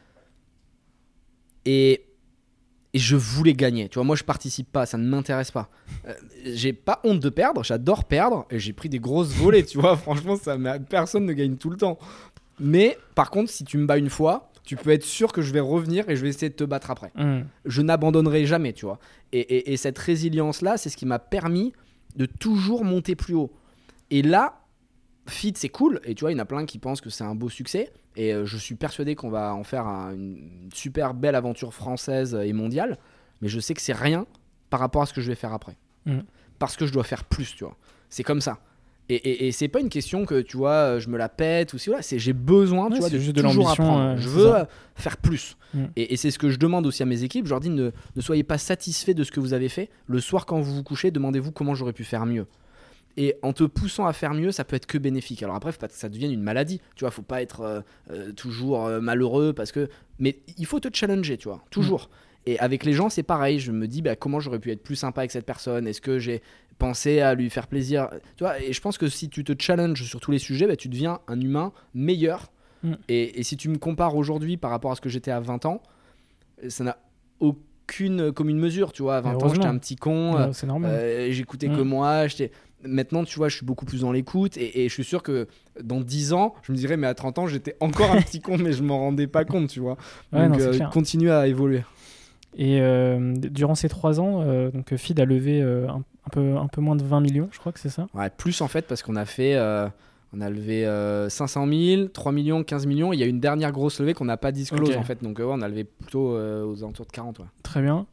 Et je voulais gagner. Tu vois, moi, je participe pas, ça ne m'intéresse pas. J'ai pas honte de perdre, j'adore perdre. Et j'ai pris des grosses volées, tu vois. Franchement, personne ne gagne tout le temps. Mais par contre, si tu me bats une fois, tu peux être sûr que je vais revenir et je vais essayer de te battre après. Je n'abandonnerai jamais, tu vois. Et cette résilience-là, c'est ce qui m'a permis de toujours monter plus haut. Et là, Fit, c'est cool. Et tu vois, il y en a plein qui pensent que c'est un beau succès. Et je suis persuadé qu'on va en faire une super belle aventure française et mondiale. Mais je sais que c'est rien par rapport à ce que je vais faire après. Parce que je dois faire plus, tu vois. C'est comme ça. Et c'est pas une question que, tu vois, je me la pète ou si voilà, j'ai besoin, tu vois, de juste toujours de apprendre. Je veux faire plus. Et c'est ce que je demande aussi à mes équipes. Je leur dis ne soyez pas satisfaits de ce que vous avez fait. Le soir, quand vous vous couchez, demandez-vous comment j'aurais pu faire mieux. Et en te poussant à faire mieux, ça peut être que bénéfique. Alors après, faut pas que ça devienne une maladie. Tu vois, faut pas être toujours malheureux parce que. Mais il faut te challenger, tu vois, toujours. Et avec les gens, c'est pareil. Je me dis comment j'aurais pu être plus sympa avec cette personne. Est-ce que j'ai pensé à lui faire plaisir, tu vois. Et je pense que si tu te challenges sur tous les sujets, tu deviens un humain meilleur. Et si tu me compares aujourd'hui par rapport à ce que j'étais à 20 ans, ça n'a aucune commune mesure, tu vois. À 20 ans, j'étais un petit con. C'est normal. J'écoutais que moi. Maintenant, tu vois, je suis beaucoup plus dans l'écoute et je suis sûr que dans 10 ans, je me dirais, mais à 30 ans, j'étais encore un petit con, mais je m'en rendais pas compte, tu vois. Donc, continue à évoluer. Et durant ces 3 ans, donc Feed a levé un peu moins de 20 millions, je crois que c'est ça. Ouais, plus en fait, parce qu'on a fait... on a levé 500 000, 3 millions, 15 millions. Il y a une dernière grosse levée qu'on n'a pas disclose en fait. Donc on a levé plutôt aux alentours de 40. Ouais. Très bien.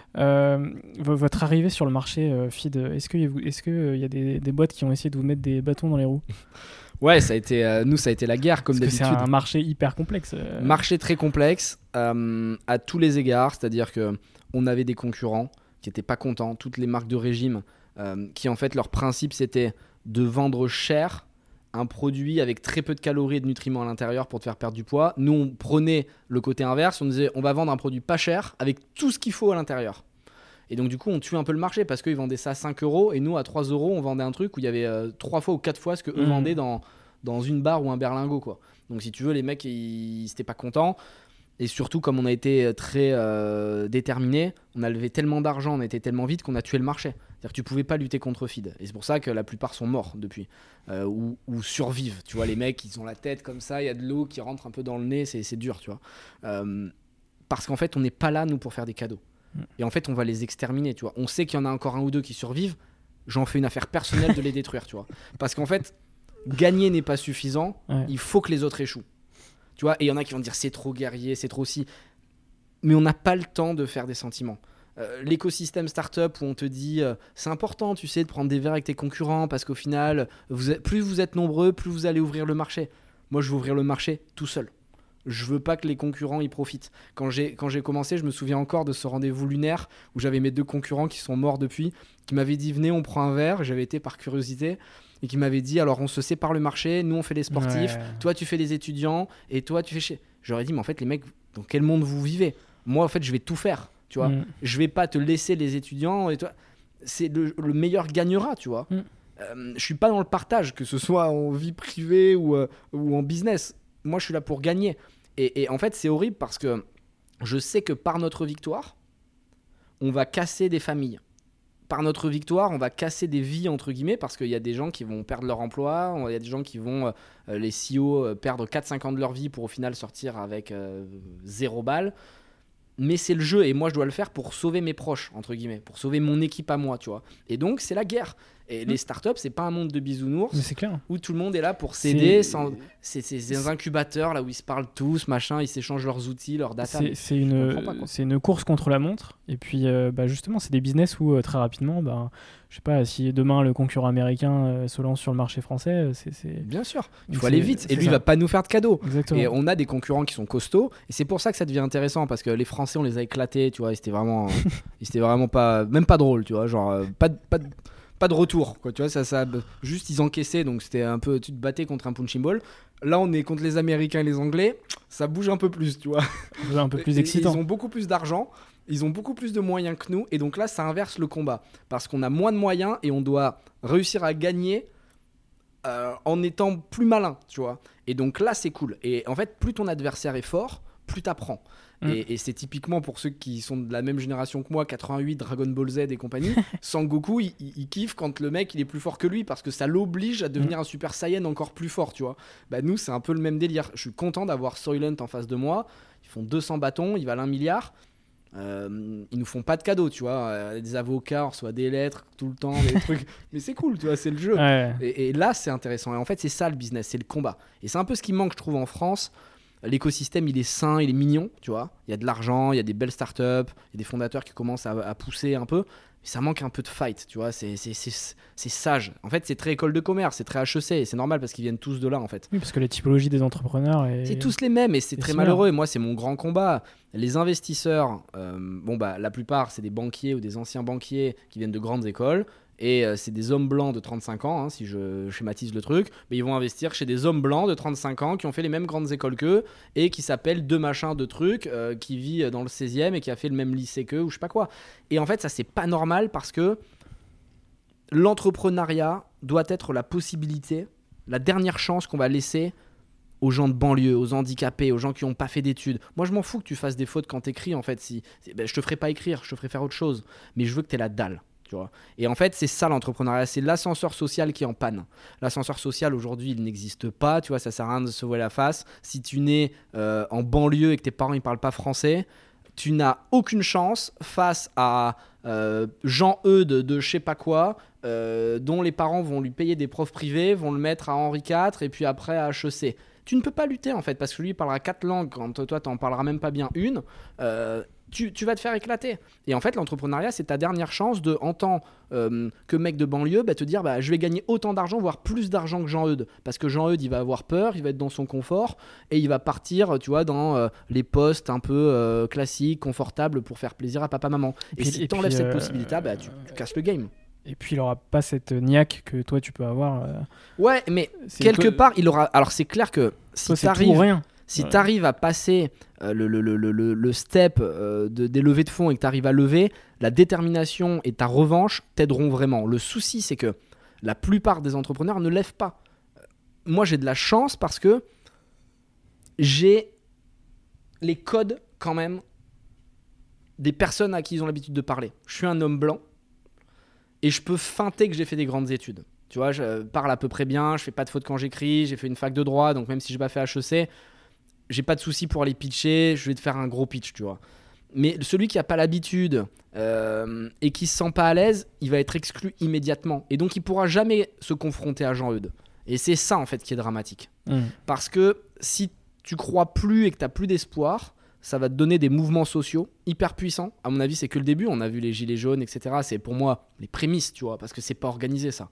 Votre arrivée sur le marché Feed, est-ce qu'il y a des boîtes qui ont essayé de vous mettre des bâtons dans les roues ? Ouais, ça a été la guerre comme d'habitude. Parce que c'est un marché hyper complexe. Marché très complexe à tous les égards. C'est-à-dire qu'on avait des concurrents qui n'étaient pas contents. Toutes les marques de régime qui en fait leur principe c'était de vendre cher un produit avec très peu de calories et de nutriments à l'intérieur pour te faire perdre du poids. Nous, on prenait le côté inverse. On disait, on va vendre un produit pas cher avec tout ce qu'il faut à l'intérieur. Et donc, du coup, on tue un peu le marché parce qu'ils vendaient ça à 5 € et nous, à 3 €, on vendait un truc où il y avait 3 fois ou 4 fois ce qu'eux vendaient dans une barre ou un berlingot, quoi. Donc, si tu veux, les mecs, ils n'étaient pas contents. Et surtout, comme on a été très déterminés, on a levé tellement d'argent, on a été tellement vite qu'on a tué le marché. C'est-à-dire que tu pouvais pas lutter contre feed. Et c'est pour ça que la plupart sont morts depuis. Ou survivent. Tu vois, les mecs, ils ont la tête comme ça, il y a de l'eau qui rentre un peu dans le nez, c'est dur, tu vois. Parce qu'en fait, on n'est pas là, nous, pour faire des cadeaux. Et en fait, on va les exterminer, tu vois. On sait qu'il y en a encore un ou deux qui survivent. J'en fais une affaire personnelle de les détruire, tu vois. Parce qu'en fait, gagner n'est pas suffisant. Il faut que les autres échouent. Tu vois, et il y en a qui vont dire c'est trop guerrier, c'est trop si. Mais on n'a pas le temps de faire des sentiments. L'écosystème startup où on te dit c'est important, tu sais, de prendre des verres avec tes concurrents parce qu'au final, plus vous êtes nombreux, plus vous allez ouvrir le marché. Moi, je veux ouvrir le marché tout seul. Je veux pas que les concurrents y profitent. Quand j'ai commencé, je me souviens encore de ce rendez-vous lunaire où j'avais mes 2 concurrents qui sont morts depuis, qui m'avaient dit venez, on prend un verre. J'avais été par curiosité. Et qui m'avait dit alors on se sépare le marché, nous on fait les sportifs, toi tu fais les étudiants et toi tu fais chez. J'aurais dit mais en fait les mecs, dans quel monde vous vivez? Moi en fait je vais tout faire, tu vois. Je vais pas te laisser les étudiants et toi c'est le meilleur gagnera, tu vois. Je suis pas dans le partage, que ce soit en vie privée ou en business. Moi je suis là pour gagner et en fait c'est horrible parce que je sais que par notre victoire on va casser des familles. Par notre victoire, on va casser des vies, entre guillemets, parce qu'il y a des gens qui vont perdre leur emploi, il y a des gens qui vont, les CEO, perdre 4-5 ans de leur vie pour au final sortir avec 0 balle. Mais c'est le jeu, et moi je dois le faire pour sauver mes proches, entre guillemets, pour sauver mon équipe à moi, tu vois. Et donc c'est la guerre. Et les startups, c'est pas un monde de bisounours. Mais c'est clair. Où tout le monde est là pour s'aider. C'est des incubateurs là où ils se parlent tous, machin, ils s'échangent leurs outils, leurs data. C'est une course contre la montre. Et puis justement, c'est des business où très rapidement, je sais pas, si demain le concurrent américain se lance sur le marché français, c'est... Bien sûr, il faut aller vite. Et lui, il va pas nous faire de cadeaux. Exactement. Et on a des concurrents qui sont costauds. Et c'est pour ça que ça devient intéressant parce que les Français, on les a éclatés, tu vois. Et c'était vraiment pas, même pas drôle, tu vois. Genre, pas de retour, quoi, tu vois, ça, juste ils encaissaient, donc c'était un peu, tu te battais contre un punching ball. Là, on est contre les Américains et les Anglais, ça bouge un peu plus, tu vois. Un peu plus excitant. Ils ont beaucoup plus d'argent, ils ont beaucoup plus de moyens que nous, et donc là, ça inverse le combat, parce qu'on a moins de moyens et on doit réussir à gagner en étant plus malin, tu vois. Et donc là, c'est cool. Et en fait, plus ton adversaire est fort, plus t'apprends. Et c'est typiquement pour ceux qui sont de la même génération que moi, 88, Dragon Ball Z et compagnie, Sangoku, il kiffe quand le mec il est plus fort que lui parce que ça l'oblige à devenir un Super Saiyan encore plus fort, tu vois. Nous, c'est un peu le même délire. Je suis content d'avoir Soylent en face de moi. Ils font 200 bâtons, ils valent 1 milliard. Ils nous font pas de cadeaux, tu vois. Des avocats, on reçoit des lettres tout le temps, des trucs. Mais c'est cool, tu vois, c'est le jeu. Et là, c'est intéressant. Et en fait, c'est ça le business, c'est le combat. Et c'est un peu ce qui manque, je trouve, en France. L'écosystème, il est sain, il est mignon, tu vois. Il y a de l'argent, il y a des belles startups, il y a des fondateurs qui commencent à pousser un peu. Mais ça manque un peu de fight, tu vois. C'est sage. En fait, c'est très école de commerce, c'est très HEC. Et c'est normal parce qu'ils viennent tous de là, en fait. Oui, parce que les typologies des entrepreneurs... C'est tous les mêmes et c'est très malheureux. Et moi, c'est mon grand combat. Les investisseurs, la plupart, c'est des banquiers ou des anciens banquiers qui viennent de grandes écoles. Et c'est des hommes blancs de 35 ans, si je schématise le truc, mais ils vont investir chez des hommes blancs de 35 ans qui ont fait les mêmes grandes écoles qu'eux et qui s'appellent deux machins de trucs, qui vit dans le 16e et qui a fait le même lycée qu'eux ou je sais pas quoi. Et en fait, ça c'est pas normal parce que l'entrepreneuriat doit être la possibilité, la dernière chance qu'on va laisser aux gens de banlieue, aux handicapés, aux gens qui n'ont pas fait d'études. Moi, je m'en fous que tu fasses des fautes quand t'écris, en fait. Je te ferai pas écrire, je te ferai faire autre chose, mais je veux que t'aies la dalle. Tu vois. Et en fait, c'est ça l'entrepreneuriat, c'est l'ascenseur social qui est en panne. L'ascenseur social aujourd'hui, il n'existe pas, tu vois, ça sert à rien de se voiler la face. Si tu nais en banlieue et que tes parents ils parlent pas français, tu n'as aucune chance face à Jean-Eudes de je sais pas quoi, dont les parents vont lui payer des profs privés, vont le mettre à Henri IV et puis après à HEC. Tu ne peux pas lutter en fait, parce que lui il parlera 4 langues quand toi t'en parleras même pas bien une. Tu vas te faire éclater. Et en fait, l'entrepreneuriat, c'est ta dernière chance de, en tant que mec de banlieue, te dire je vais gagner autant d'argent, voire plus d'argent que Jean-Eudes. Parce que Jean-Eudes, il va avoir peur, il va être dans son confort et il va partir, tu vois, dans les postes un peu classiques, confortables pour faire plaisir à papa-maman. Et si tu enlèves cette possibilité, tu casses le game. Et puis, il n'aura pas cette niaque que toi, tu peux avoir. Ouais, mais quelque part, il aura... Alors, c'est clair que si tu arrives... Si tu arrives à passer le step des levées de fonds et que tu arrives à lever, la détermination et ta revanche t'aideront vraiment. Le souci, c'est que la plupart des entrepreneurs ne lèvent pas. Moi, j'ai de la chance parce que j'ai les codes quand même des personnes à qui ils ont l'habitude de parler. Je suis un homme blanc et je peux feinter que j'ai fait des grandes études. Tu vois, je parle à peu près bien, je fais pas de fautes quand j'écris, j'ai fait une fac de droit, donc même si j'ai pas fait HEC, j'ai pas de souci pour aller pitcher, je vais te faire un gros pitch, tu vois. Mais celui qui a pas l'habitude et qui se sent pas à l'aise, il va être exclu immédiatement. Et donc il pourra jamais se confronter à Jean-Eudes. Et c'est ça en fait qui est dramatique. Parce que si tu crois plus et que t'as plus d'espoir, ça va te donner des mouvements sociaux hyper puissants. À mon avis, c'est que le début. On a vu les gilets jaunes, etc. C'est pour moi les prémices, tu vois, parce que c'est pas organisé ça.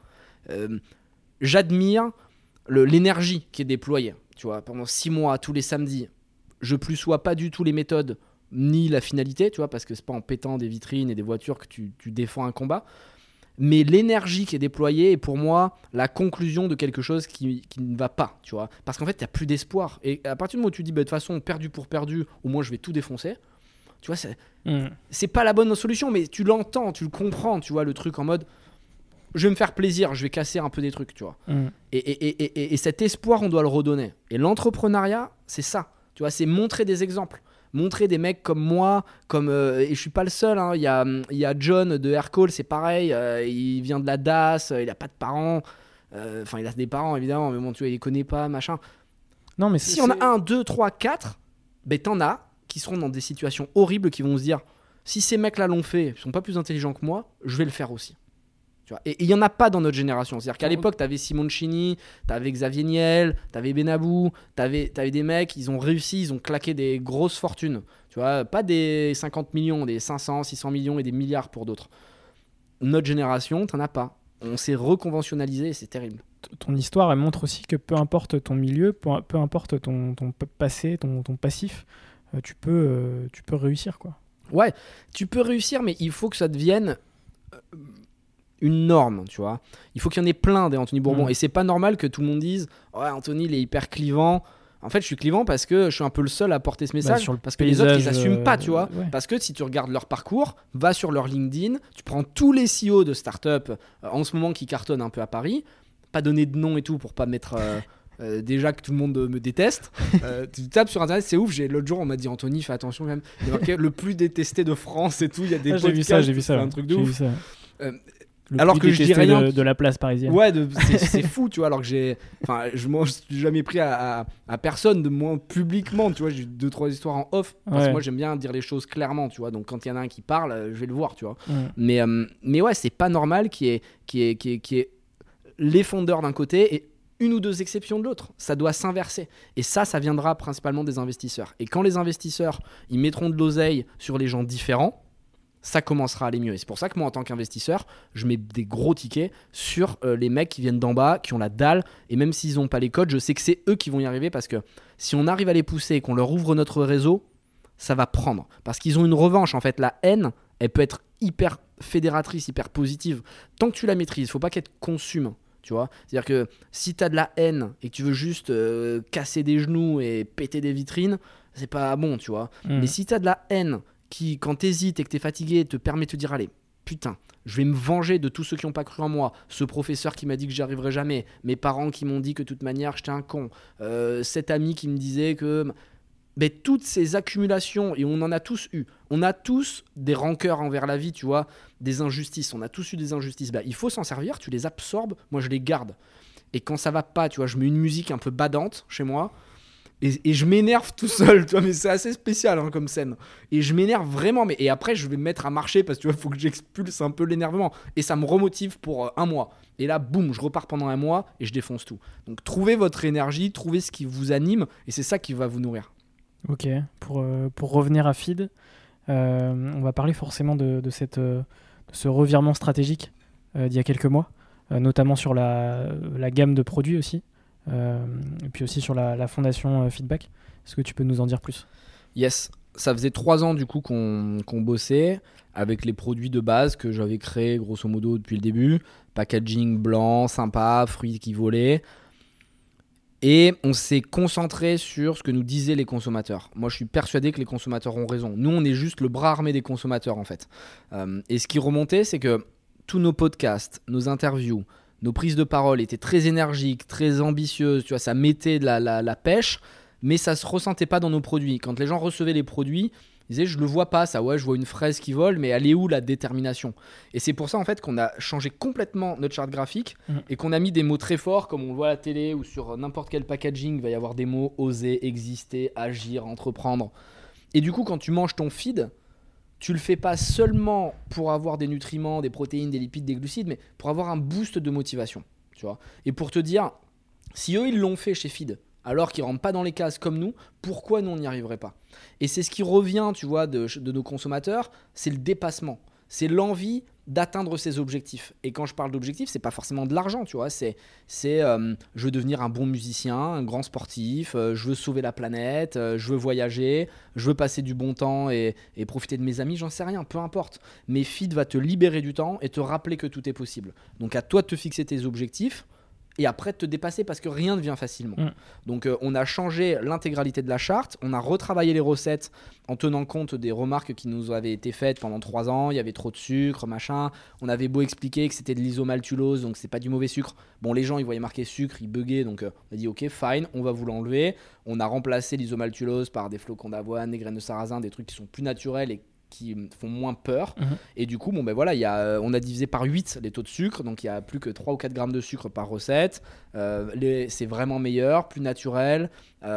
J'admire l'énergie qui est déployée. Tu vois, pendant 6 mois, tous les samedis, je plus sois pas du tout les méthodes ni la finalité, tu vois, parce que c'est pas en pétant des vitrines et des voitures que tu défends un combat. Mais l'énergie qui est déployée est pour moi la conclusion de quelque chose qui ne va pas, tu vois. Parce qu'en fait, il n'y a plus d'espoir. Et à partir du moment où tu dis, de toute façon, perdu pour perdu, au moins je vais tout défoncer, tu vois, c'est pas la bonne solution, mais tu l'entends, tu le comprends, tu vois, le truc en mode, je vais me faire plaisir, je vais casser un peu des trucs, tu vois. Et cet espoir, on doit le redonner. Et l'entrepreneuriat, c'est ça, tu vois, c'est montrer des exemples. Montrer des mecs comme moi, et je suis pas le seul, hein. Il y a John de Aircall, c'est pareil, il vient de la DAS, il a pas de parents, enfin il a des parents évidemment, mais bon tu vois, il les connaît pas, machin. Non, mais si on a 1, 2, 3, 4, ben t'en as qui seront dans des situations horribles, qui vont se dire, si ces mecs-là l'ont fait, ils sont pas plus intelligents que moi, je vais le faire aussi. Tu vois, et il y en a pas dans notre génération. C'est-à-dire qu'à l'époque, t'avais Simoncini, t'avais Xavier Niel, t'avais Benabou, t'avais des mecs, ils ont réussi, ils ont claqué des grosses fortunes. Tu vois, pas des 50 millions, des 500, 600 millions et des milliards pour d'autres. Notre génération, t'en as pas. On s'est reconventionnalisé et c'est terrible. Ton histoire, elle montre aussi que peu importe ton milieu, peu importe ton passé, ton passif, tu peux réussir, quoi. Ouais, tu peux réussir, mais il faut que ça devienne une norme, tu vois. Il faut qu'il y en ait plein des Anthony Bourbon. Et c'est pas normal que tout le monde dise « Ouais, Anthony, il est hyper clivant ». En fait, je suis clivant parce que je suis un peu le seul à porter ce message, parce que les autres, ils n'assument pas, tu vois. Ouais. Parce que si tu regardes leur parcours, va sur leur LinkedIn, tu prends tous les CEO de start-up en ce moment qui cartonnent un peu à Paris, pas donner de nom et tout pour pas mettre... déjà que tout le monde me déteste. Tu tapes sur internet, c'est ouf. L'autre jour, on m'a dit Anthony, fais attention quand même. Il y a marqué le plus détesté de France et tout. Il y a des podcasts, j'ai vu ça, un truc de ouf. Alors que je dis rien de la place parisienne. Ouais, c'est fou, tu vois. Alors que je suis jamais pris à personne, de moins publiquement, tu vois. J'ai 2-3 histoires en off parce que moi j'aime bien dire les choses clairement, tu vois. Donc quand il y en a un qui parle, je vais le voir, tu vois. Mais ouais, c'est pas normal qu'il y ait l'effondeur d'un côté et une ou deux exceptions de l'autre. Ça doit s'inverser. Et ça viendra principalement des investisseurs. Et quand les investisseurs, ils mettront de l'oseille sur les gens différents, ça commencera à aller mieux. Et c'est pour ça que moi, en tant qu'investisseur, je mets des gros tickets sur les mecs qui viennent d'en bas, qui ont la dalle. Et même s'ils n'ont pas les codes, je sais que c'est eux qui vont y arriver, parce que si on arrive à les pousser et qu'on leur ouvre notre réseau, ça va prendre. Parce qu'ils ont une revanche. En fait, la haine, elle peut être hyper fédératrice, hyper positive. Tant que tu la maîtrises, il ne faut pas qu'elle te consume. Tu vois, c'est-à-dire que si tu as de la haine et que tu veux juste casser des genoux et péter des vitrines, c'est pas bon, tu vois. Mais si tu as de la haine qui, quand t'hésites et que t'es fatigué, te permet de te dire, allez, putain, je vais me venger de tous ceux qui n'ont pas cru en moi, ce professeur qui m'a dit que j'y arriverais jamais, mes parents qui m'ont dit que de toute manière j'étais un con, cet ami qui me disait que... Mais toutes ces accumulations, et on en a tous eu, on a tous des rancœurs envers la vie, tu vois, des injustices, on a tous eu des injustices, il faut s'en servir, tu les absorbes, moi je les garde. Et quand ça va pas, tu vois, je mets une musique un peu badante chez moi, et je m'énerve tout seul, tu vois, mais c'est assez spécial hein, comme scène. Et je m'énerve vraiment, et après je vais me mettre à marcher parce que tu vois, il faut que j'expulse un peu l'énervement. Et ça me remotive pour 1 mois. Et là, boum, je repars pendant 1 mois et je défonce tout. Donc trouvez votre énergie, trouvez ce qui vous anime, et c'est ça qui va vous nourrir. Ok, pour revenir à Feed, on va parler forcément de ce revirement stratégique d'il y a quelques mois, notamment sur la gamme de produits aussi. Et puis aussi sur la fondation Feedback. Est-ce que tu peux nous en dire plus ? Yes, ça faisait 3 ans du coup qu'on bossait avec les produits de base que j'avais créés grosso modo depuis le début. Packaging blanc, sympa, fruits qui volaient. Et on s'est concentré sur ce que nous disaient les consommateurs. Moi, je suis persuadé que les consommateurs ont raison. Nous, on est juste le bras armé des consommateurs, en fait. Et ce qui remontait, c'est que tous nos podcasts, nos interviews, nos prises de parole étaient très énergiques, très ambitieuses. Tu vois, ça mettait de la pêche. mais ça se ressentait pas dans nos produits. Quand les gens recevaient les produits, ils disaient je le vois pas ça, ouais je vois une fraise qui vole, mais elle est où la détermination? Et c'est pour ça en fait qu'on a changé complètement notre charte graphique et qu'on a mis des mots très forts comme on le voit à la télé ou sur n'importe quel packaging, il va y avoir des mots oser, exister, agir, entreprendre. Et du coup quand tu manges ton feed, tu le fais pas seulement pour avoir des nutriments, des protéines, des lipides, des glucides, mais pour avoir un boost de motivation, tu vois. Et pour te dire, si eux ils l'ont fait chez Feed, alors qu'ils rentrent pas dans les cases comme nous, pourquoi nous on n'y arriverait pas? Et c'est ce qui revient, tu vois, de nos consommateurs, c'est le dépassement, c'est l'envie d'atteindre ses objectifs. Et quand je parle d'objectifs, c'est pas forcément de l'argent, tu vois, c'est je veux devenir un bon musicien, un grand sportif, je veux sauver la planète, je veux voyager, je veux passer du bon temps et profiter de mes amis, j'en sais rien, peu importe. Mais Feed va te libérer du temps et te rappeler que tout est possible. Donc à toi de te fixer tes objectifs et après de te dépasser parce que rien ne vient facilement. Donc on a changé l'intégralité de la charte, on a retravaillé les recettes en tenant compte des remarques qui nous avaient été faites pendant 3 ans, il y avait trop de sucre, machin, on avait beau expliquer que c'était de l'isomaltulose, donc c'est pas du mauvais sucre. Bon, les gens ils voyaient marqué sucre, ils buggaient, donc on a dit ok fine, on va vous l'enlever. On a remplacé l'isomaltulose par des flocons d'avoine, des graines de sarrasin, des trucs qui sont plus naturels et qui font moins peur. Et du coup, bon, ben voilà, on a divisé par 8 les taux de sucre, donc il n'y a plus que 3 ou 4 grammes de sucre par recette. C'est vraiment meilleur, plus naturel.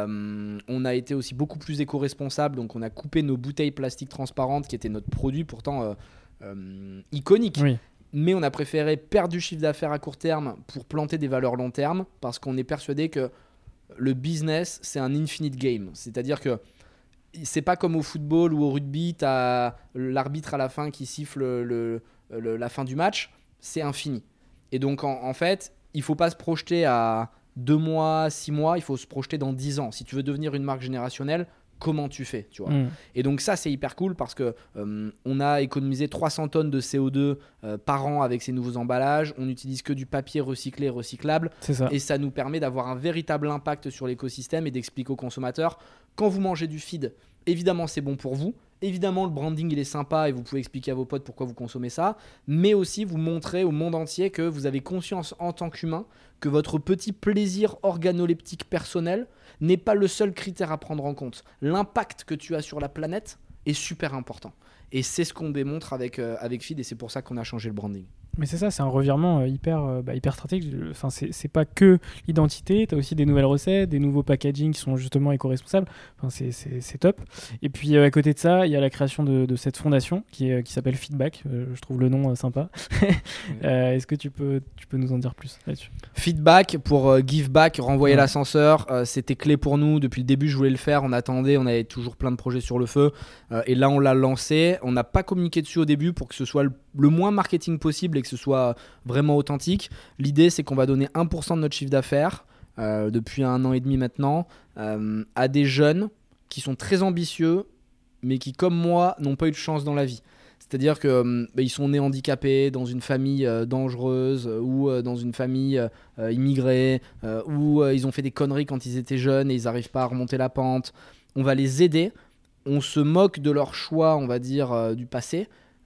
On a été aussi beaucoup plus éco-responsable, donc on a coupé nos bouteilles plastiques transparentes, qui étaient notre produit pourtant iconique. Oui. Mais on a préféré perdre du chiffre d'affaires à court terme pour planter des valeurs long terme, parce qu'on est persuadé que le business, c'est un infinite game. C'est-à-dire que c'est pas comme au football ou au rugby, t'as l'arbitre à la fin qui siffle la fin du match, c'est infini. Et donc en fait, il faut pas se projeter à 2 mois, 6 mois, il faut se projeter dans 10 ans. Si tu veux devenir une marque générationnelle, comment tu fais, tu vois. Et donc ça c'est hyper cool parce que on a économisé 300 tonnes de CO2 par an avec ces nouveaux emballages, on n'utilise que du papier recyclé, recyclable, et ça nous permet d'avoir un véritable impact sur l'écosystème et d'expliquer aux consommateurs, quand vous mangez du feed, évidemment c'est bon pour vous, évidemment le branding il est sympa et vous pouvez expliquer à vos potes pourquoi vous consommez ça, mais aussi vous montrer au monde entier que vous avez conscience en tant qu'humain que votre petit plaisir organoleptique personnel n'est pas le seul critère à prendre en compte. L'impact que tu as sur la planète est super important. Et c'est ce qu'on démontre avec Feed et c'est pour ça qu'on a changé le branding. Mais c'est ça, c'est un revirement hyper stratégique. Enfin, c'est pas que l'identité, tu as aussi des nouvelles recettes, des nouveaux packaging qui sont justement éco-responsables. Enfin, c'est top. Et puis à côté de ça, il y a la création de cette fondation qui s'appelle Feedback. Je trouve le nom sympa. Est-ce que tu peux nous en dire plus là-dessus? Feedback pour give back, renvoyer l'ascenseur, c'était clé pour nous. Depuis le début, je voulais le faire. On attendait, on avait toujours plein de projets sur le feu. Et là, on l'a lancé. On n'a pas communiqué dessus au début pour que ce soit le moins marketing possible et que ce soit vraiment authentique. L'idée, c'est qu'on va donner 1% de notre chiffre d'affaires depuis 1 an et demi maintenant à des jeunes qui sont très ambitieux, mais qui, comme moi, n'ont pas eu de chance dans la vie. C'est-à-dire qu'ils sont nés handicapés dans une famille dangereuse ou dans une famille immigrée ou ils ont fait des conneries quand ils étaient jeunes et ils n'arrivent pas à remonter la pente. On va les aider. On se moque de leur choix, on va dire, du passé.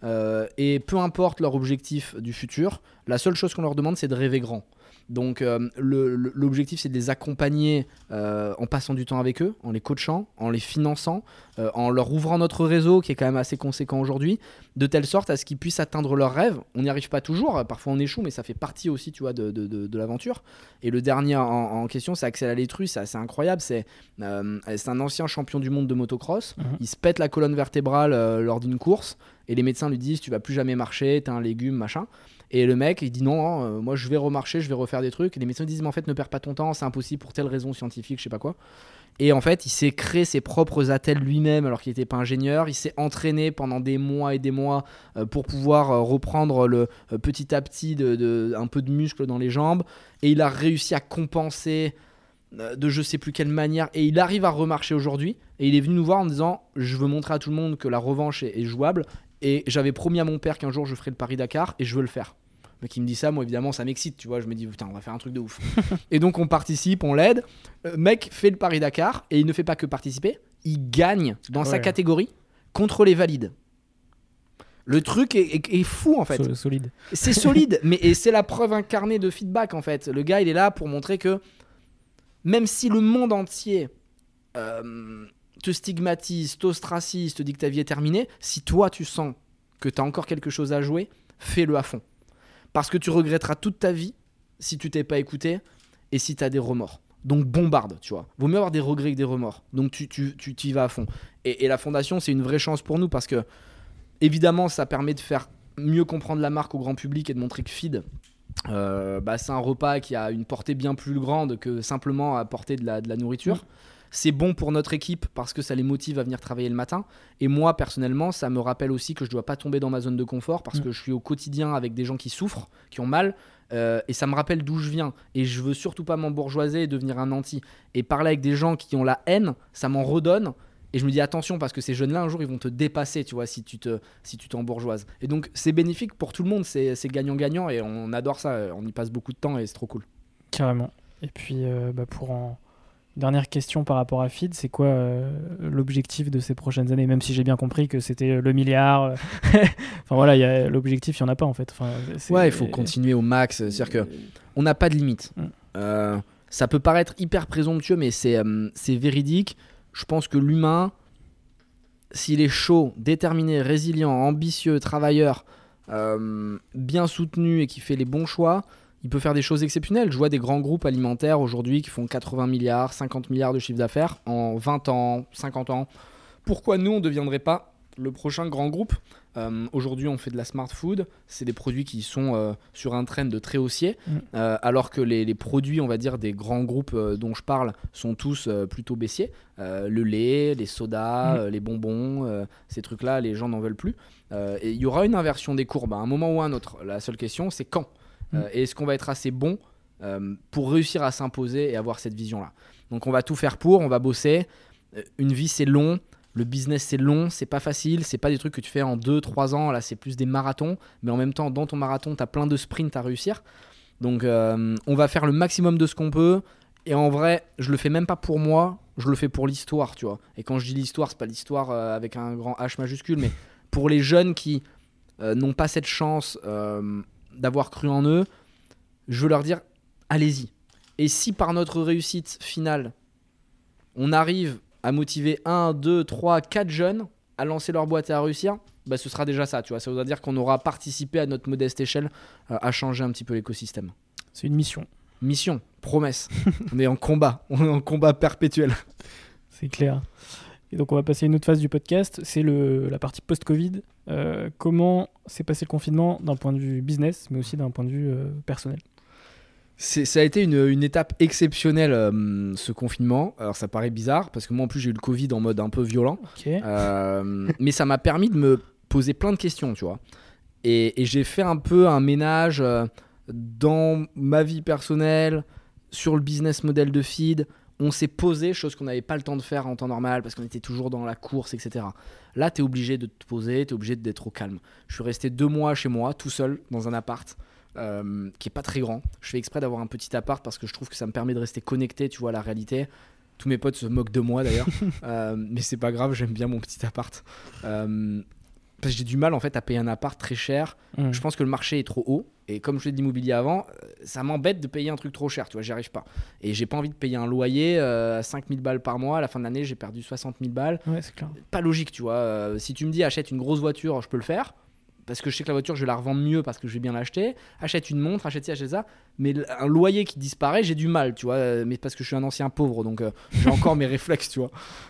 Et peu importe leur objectif du futur, la seule chose qu'on leur demande, c'est de rêver grand. Donc l'objectif, c'est de les accompagner en passant du temps avec eux, en les coachant, en les finançant, en leur ouvrant notre réseau qui est quand même assez conséquent aujourd'hui, de telle sorte à ce qu'ils puissent atteindre leurs rêves. On n'y arrive pas toujours, parfois on échoue, mais ça fait partie aussi, tu vois, de l'aventure. Et le dernier en question, c'est Axel Alétru, c'est assez incroyable. C'est un ancien champion du monde de motocross. Il se pète la colonne vertébrale lors d'une course et les médecins lui disent tu vas plus jamais marcher, t'es un légume, machin. Et le mec, il dit non, moi je vais remarcher, je vais refaire des trucs. Et les médecins disent mais en fait ne perds pas ton temps, c'est impossible pour telle raison scientifique, je sais pas quoi. Et en fait, il s'est créé ses propres attelles lui-même alors qu'il n'était pas ingénieur. Il s'est entraîné pendant des mois et des mois pour pouvoir reprendre petit à petit un peu de muscle dans les jambes. Et il a réussi à compenser de je sais plus quelle manière. Et il arrive à remarcher aujourd'hui. Et il est venu nous voir en disant je veux montrer à tout le monde que la revanche est jouable. Et j'avais promis à mon père qu'un jour je ferais le Paris-Dakar et je veux le faire. Mais qui me dit ça, moi évidemment ça m'excite, tu vois, je me dis putain on va faire un truc de ouf. Et donc on participe, on l'aide, mec fait le Paris-Dakar et il ne fait pas que participer, il gagne dans sa catégorie contre les valides. Le truc est fou en fait. Solide. C'est solide, et c'est la preuve incarnée de Feedback en fait. Le gars il est là pour montrer que même si le monde entier te stigmatise, t'ostracise, te dit que ta vie est terminée, si toi tu sens que tu as encore quelque chose à jouer, fais-le à fond. Parce que tu regretteras toute ta vie si tu t'es pas écouté et si tu as des remords. Donc bombarde, tu vois. Vaut mieux avoir des regrets que des remords. Donc tu y vas à fond. Et la fondation, c'est une vraie chance pour nous parce que, évidemment, ça permet de faire mieux comprendre la marque au grand public et de montrer que Feed, c'est un repas qui a une portée bien plus grande que simplement apporter de la nourriture. C'est bon pour notre équipe parce que ça les motive à venir travailler le matin. Et moi, personnellement, ça me rappelle aussi que je ne dois pas tomber dans ma zone de confort parce que je suis au quotidien avec des gens qui souffrent, qui ont mal. Et ça me rappelle d'où je viens. Et je veux surtout pas m'embourgeoiser et devenir un nanti. Et parler avec des gens qui ont la haine, ça m'en redonne. Et je me dis attention parce que ces jeunes-là, un jour, ils vont te dépasser, tu vois, si tu t'embourgeoises. Et donc, c'est bénéfique pour tout le monde. C'est gagnant-gagnant et on adore ça. On y passe beaucoup de temps et c'est trop cool. Carrément. Et puis, dernière question par rapport à Feed, c'est quoi l'objectif de ces prochaines années? Même si j'ai bien compris que c'était le milliard. Enfin voilà, l'objectif, il n'y en a pas en fait. Enfin, il faut continuer au max. C'est-à-dire qu'on n'a pas de limite. Ça peut paraître hyper présomptueux, mais c'est véridique. Je pense que l'humain, s'il est chaud, déterminé, résilient, ambitieux, travailleur, bien soutenu et qui fait les bons choix, il peut faire des choses exceptionnelles. Je vois des grands groupes alimentaires aujourd'hui qui font 80 milliards, 50 milliards de chiffre d'affaires en 20 ans, 50 ans. Pourquoi nous, on ne deviendrait pas le prochain grand groupe ? Aujourd'hui, on fait de la smart food. C'est des produits qui sont sur un trend de très haussier, alors que les produits, on va dire, des grands groupes dont je parle sont tous plutôt baissiers. Le lait, les sodas, les bonbons, ces trucs-là, les gens n'en veulent plus. Et il y aura une inversion des courbes à un moment ou à un autre. La seule question, c'est quand ? Et est-ce qu'on va être assez bon pour réussir à s'imposer et avoir cette vision-là ? Donc on va tout faire pour, on va bosser. Une vie, c'est long. Le business, c'est long, c'est pas facile. C'est pas des trucs que tu fais en 2-3 ans. Là, c'est plus des marathons. Mais en même temps, dans ton marathon, tu as plein de sprints à réussir. Donc on va faire le maximum de ce qu'on peut. Et en vrai, je le fais même pas pour moi. Je le fais pour l'histoire, tu vois. Et quand je dis l'histoire, c'est pas l'histoire avec un grand H majuscule, mais pour les jeunes qui n'ont pas cette chance d'avoir cru en eux, je veux leur dire allez-y. Et si par notre réussite finale on arrive à motiver 1, 2, 3, 4 jeunes à lancer leur boîte et à réussir, ce sera déjà ça, tu vois. Ça voudra dire qu'on aura participé à notre modeste échelle à changer un petit peu l'écosystème. C'est une mission, promesse. On est en combat perpétuel. C'est clair. Et donc on va passer à une autre phase du podcast, c'est la partie post-Covid. Comment s'est passé le confinement d'un point de vue business, mais aussi d'un point de vue personnel ? Ça a été une étape exceptionnelle, ce confinement. Alors ça paraît bizarre, parce que moi en plus j'ai eu le Covid en mode un peu violent. Okay. Mais ça m'a permis de me poser plein de questions, tu vois. Et j'ai fait un peu un ménage dans ma vie personnelle, sur le business model de Feed. On s'est posé, chose qu'on n'avait pas le temps de faire en temps normal parce qu'on était toujours dans la course, etc. Là, tu es obligé de te poser, tu es obligé d'être au calme. Je suis resté 2 mois chez moi, tout seul, dans un appart qui n'est pas très grand. Je fais exprès d'avoir un petit appart parce que je trouve que ça me permet de rester connecté, tu vois, à la réalité. Tous mes potes se moquent de moi d'ailleurs, mais c'est pas grave, j'aime bien mon petit appart. Parce que j'ai du mal en fait à payer un appart très cher. Je pense que le marché est trop haut. Et comme je l'ai dit d'immobilier avant, ça m'embête de payer un truc trop cher, tu vois, j'y arrive pas. Et j'ai pas envie de payer un loyer à 5 000 balles par mois. À la fin de l'année, j'ai perdu 60 000 balles. Ouais, c'est clair. Pas logique, tu vois. Si tu me dis achète une grosse voiture, je peux le faire. Parce que je sais que la voiture, je vais la revendre mieux parce que je vais bien l'acheter. Achète une montre, achète ci, achète ça. Mais un loyer qui disparaît, j'ai du mal, tu vois. Mais parce que je suis un ancien pauvre, donc j'ai encore mes réflexes, tu vois.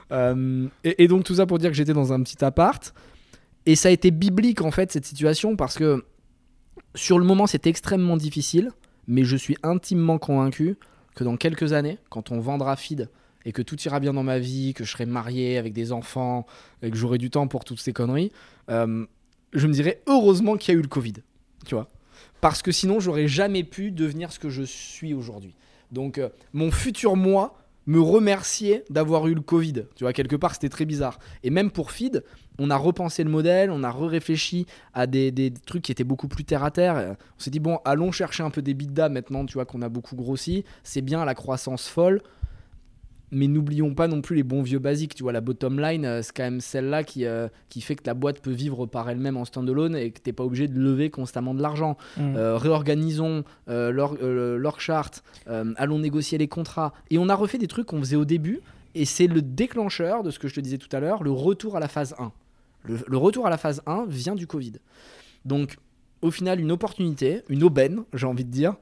Et donc tout ça pour dire que j'étais dans un petit appart. Et ça a été biblique en fait cette situation parce que sur le moment c'était extrêmement difficile, mais je suis intimement convaincu que dans quelques années, quand on vendra Feed et que tout ira bien dans ma vie, que je serai marié avec des enfants et que j'aurai du temps pour toutes ces conneries, je me dirais heureusement qu'il y a eu le Covid, tu vois, parce que sinon j'aurais jamais pu devenir ce que je suis aujourd'hui. Donc mon futur moi me remercier d'avoir eu le Covid. Tu vois, quelque part, c'était très bizarre. Et même pour Feed, on a repensé le modèle, on a réfléchi à des trucs qui étaient beaucoup plus terre à terre. On s'est dit, bon, allons chercher un peu des bidas maintenant, tu vois, qu'on a beaucoup grossi. C'est bien la croissance folle. Mais n'oublions pas non plus les bons vieux basiques. Tu vois, la bottom line, c'est quand même celle-là qui fait que la boîte peut vivre par elle-même en standalone et que tu n'es pas obligé de lever constamment de l'argent. Réorganisons l'org chart, allons négocier les contrats. Et on a refait des trucs qu'on faisait au début Et c'est le déclencheur de ce que je te disais tout à l'heure, le retour à la phase 1. Le retour à la phase 1 vient du Covid. Donc, au final, une opportunité, une aubaine, j'ai envie de dire.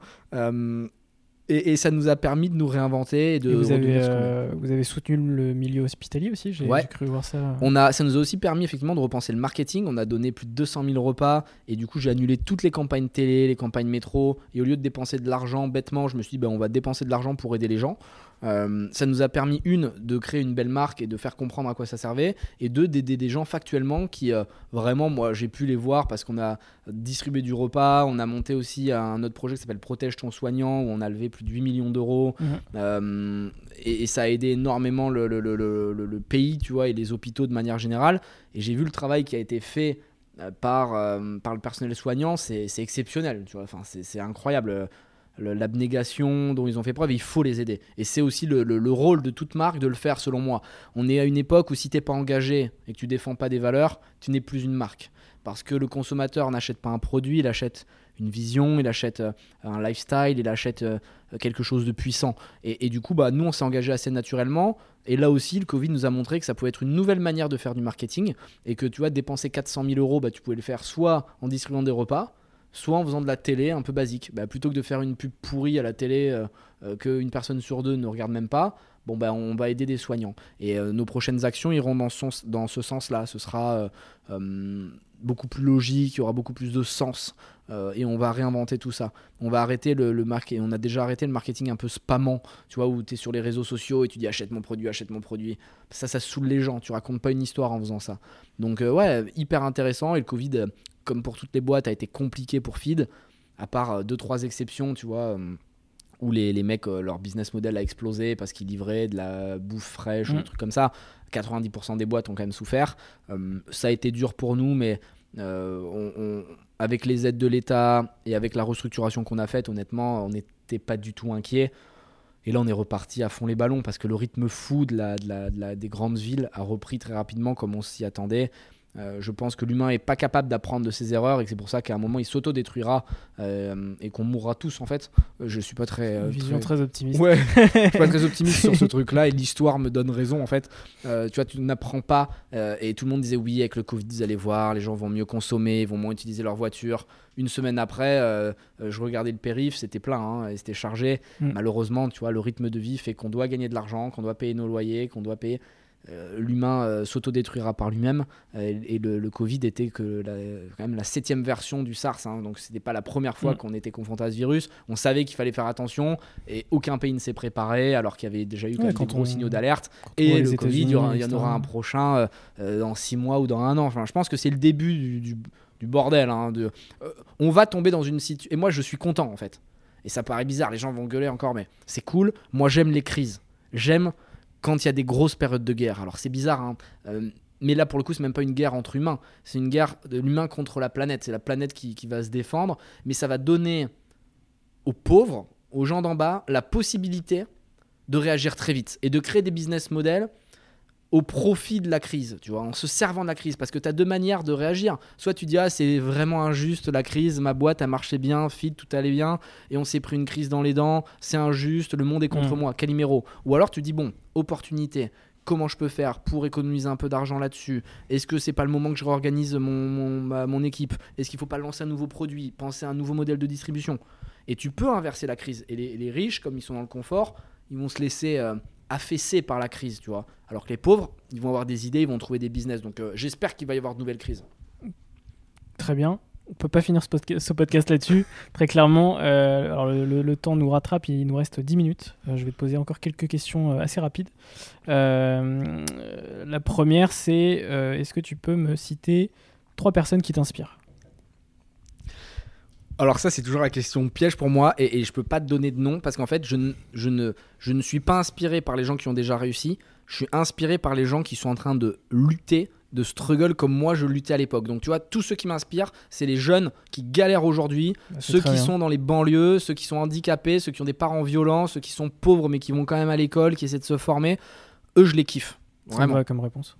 Et ça nous a permis de nous réinventer et de vous redevenir avez soutenu le milieu hospitalier aussi, j'ai cru voir ça. Ça nous a aussi permis effectivement de repenser le marketing. On a donné plus de 200 000 repas et du coup j'ai annulé toutes les campagnes télé, les campagnes métro, et au lieu de dépenser de l'argent bêtement, je me suis dit on va dépenser de l'argent pour aider les gens. Ça nous a permis de créer une belle marque et de faire comprendre à quoi ça servait, et d'aider des gens factuellement qui vraiment, moi j'ai pu les voir parce qu'on a distribué du repas. On a monté aussi un autre projet qui s'appelle Protège ton soignant où on a levé plus de 8 millions d'euros. Et ça a aidé énormément le pays, tu vois, et les hôpitaux de manière générale. Et j'ai vu le travail qui a été fait par le personnel soignant. C'est exceptionnel, tu vois. Enfin, c'est incroyable. L'abnégation dont ils ont fait preuve, il faut les aider. Et c'est aussi le rôle de toute marque de le faire, selon moi. On est à une époque où si tu n'es pas engagé et que tu ne défends pas des valeurs, tu n'es plus une marque. Parce que le consommateur n'achète pas un produit, il achète une vision, il achète un lifestyle, il achète quelque chose de puissant. Et du coup, nous, on s'est engagé assez naturellement. Et là aussi, le Covid nous a montré que ça pouvait être une nouvelle manière de faire du marketing. Et que tu vois, dépenser 400 000 euros, tu pouvais le faire soit en distribuant des repas, soit en faisant de la télé un peu basique. Plutôt que de faire une pub pourrie à la télé qu'une personne sur deux ne regarde même pas, on va aider des soignants. Et nos prochaines actions iront dans ce sens-là. Ce sera beaucoup plus logique, il y aura beaucoup plus de sens, et on va réinventer tout ça. On va arrêter on a déjà arrêté le marketing un peu spammant, tu vois, où tu es sur les réseaux sociaux et tu dis achète mon produit. Ça saoule les gens, tu racontes pas une histoire en faisant ça. Donc hyper intéressant. Et le Covid, comme pour toutes les boîtes, a été compliqué pour Feed, à part 2-3 exceptions, tu vois, où les mecs, leur business model a explosé parce qu'ils livraient de la bouffe fraîche ou des trucs comme ça. 90% des boîtes ont quand même souffert. Ça a été dur pour nous, mais avec les aides de l'État et avec la restructuration qu'on a faite, honnêtement, on n'était pas du tout inquiets. Et là, on est reparti à fond les ballons parce que le rythme fou des grandes villes a repris très rapidement comme on s'y attendait. Je pense que l'humain n'est pas capable d'apprendre de ses erreurs et que c'est pour ça qu'à un moment il s'autodétruira et qu'on mourra tous en fait. Je suis pas très vision très optimiste. Ouais, je suis pas très optimiste sur ce truc-là, et l'histoire me donne raison en fait. Tu vois, tu n'apprends pas, et tout le monde disait oui, avec le Covid, vous allez voir, les gens vont mieux consommer, vont moins utiliser leur voiture. Une semaine après, je regardais le périph', c'était plein, et c'était chargé. Malheureusement, tu vois, le rythme de vie fait qu'on doit gagner de l'argent, qu'on doit payer nos loyers, qu'on doit payer. L'humain s'autodétruira par lui-même, et le Covid était quand même la 7e version du SARS, donc c'était pas la première fois qu'on était confronté à ce virus. On savait qu'il fallait faire attention et aucun pays ne s'est préparé alors qu'il y avait déjà eu des gros signaux d'alerte. Et le Covid, il y en aura un prochain dans 6 mois ou dans 1 an. Enfin, je pense que c'est le début du bordel, on va tomber dans une situation, et moi je suis content en fait, et ça paraît bizarre, les gens vont gueuler encore, mais c'est cool. Moi j'aime les crises, j'aime quand il y a des grosses périodes de guerre. Alors c'est bizarre, mais là pour le coup c'est même pas une guerre entre humains, c'est une guerre de l'humain contre la planète. C'est la planète qui va se défendre, mais ça va donner aux pauvres, aux gens d'en bas, la possibilité de réagir très vite et de créer des business models au profit de la crise, tu vois, en se servant de la crise, parce que tu as 2 manières de réagir. Soit tu dis c'est vraiment injuste la crise, ma boîte a marché bien, Feed, tout allait bien, et on s'est pris une crise dans les dents, c'est injuste, le monde est contre moi, Calimero. Ou alors tu dis opportunité, comment je peux faire pour économiser un peu d'argent là-dessus? Est-ce que c'est pas le moment que je réorganise mon équipe? Est-ce qu'il faut pas lancer un nouveau produit, penser à un nouveau modèle de distribution? Et tu peux inverser la crise. Et les riches, comme ils sont dans le confort, ils vont se laisser affaissés par la crise, tu vois. Alors que les pauvres, ils vont avoir des idées, ils vont trouver des business. Donc j'espère qu'il va y avoir de nouvelles crises. Très bien. On peut pas finir ce podcast là-dessus, très clairement. Alors le temps nous rattrape, il nous reste 10 minutes. Je vais te poser encore quelques questions assez rapides. La première, c'est est-ce que tu peux me citer 3 personnes qui t'inspirent? Alors ça, c'est toujours la question piège pour moi, et je peux pas te donner de nom parce qu'en fait, je ne suis pas inspiré par les gens qui ont déjà réussi. Je suis inspiré par les gens qui sont en train de lutter, de struggle comme moi je luttais à l'époque. Donc tu vois, tous ceux qui m'inspirent, c'est les jeunes qui galèrent aujourd'hui, ceux qui sont dans les banlieues, ceux qui sont handicapés, ceux qui ont des parents violents, ceux qui sont pauvres mais qui vont quand même à l'école, qui essaient de se former. Eux, je les kiffe. Vraiment. C'est vrai comme réponse.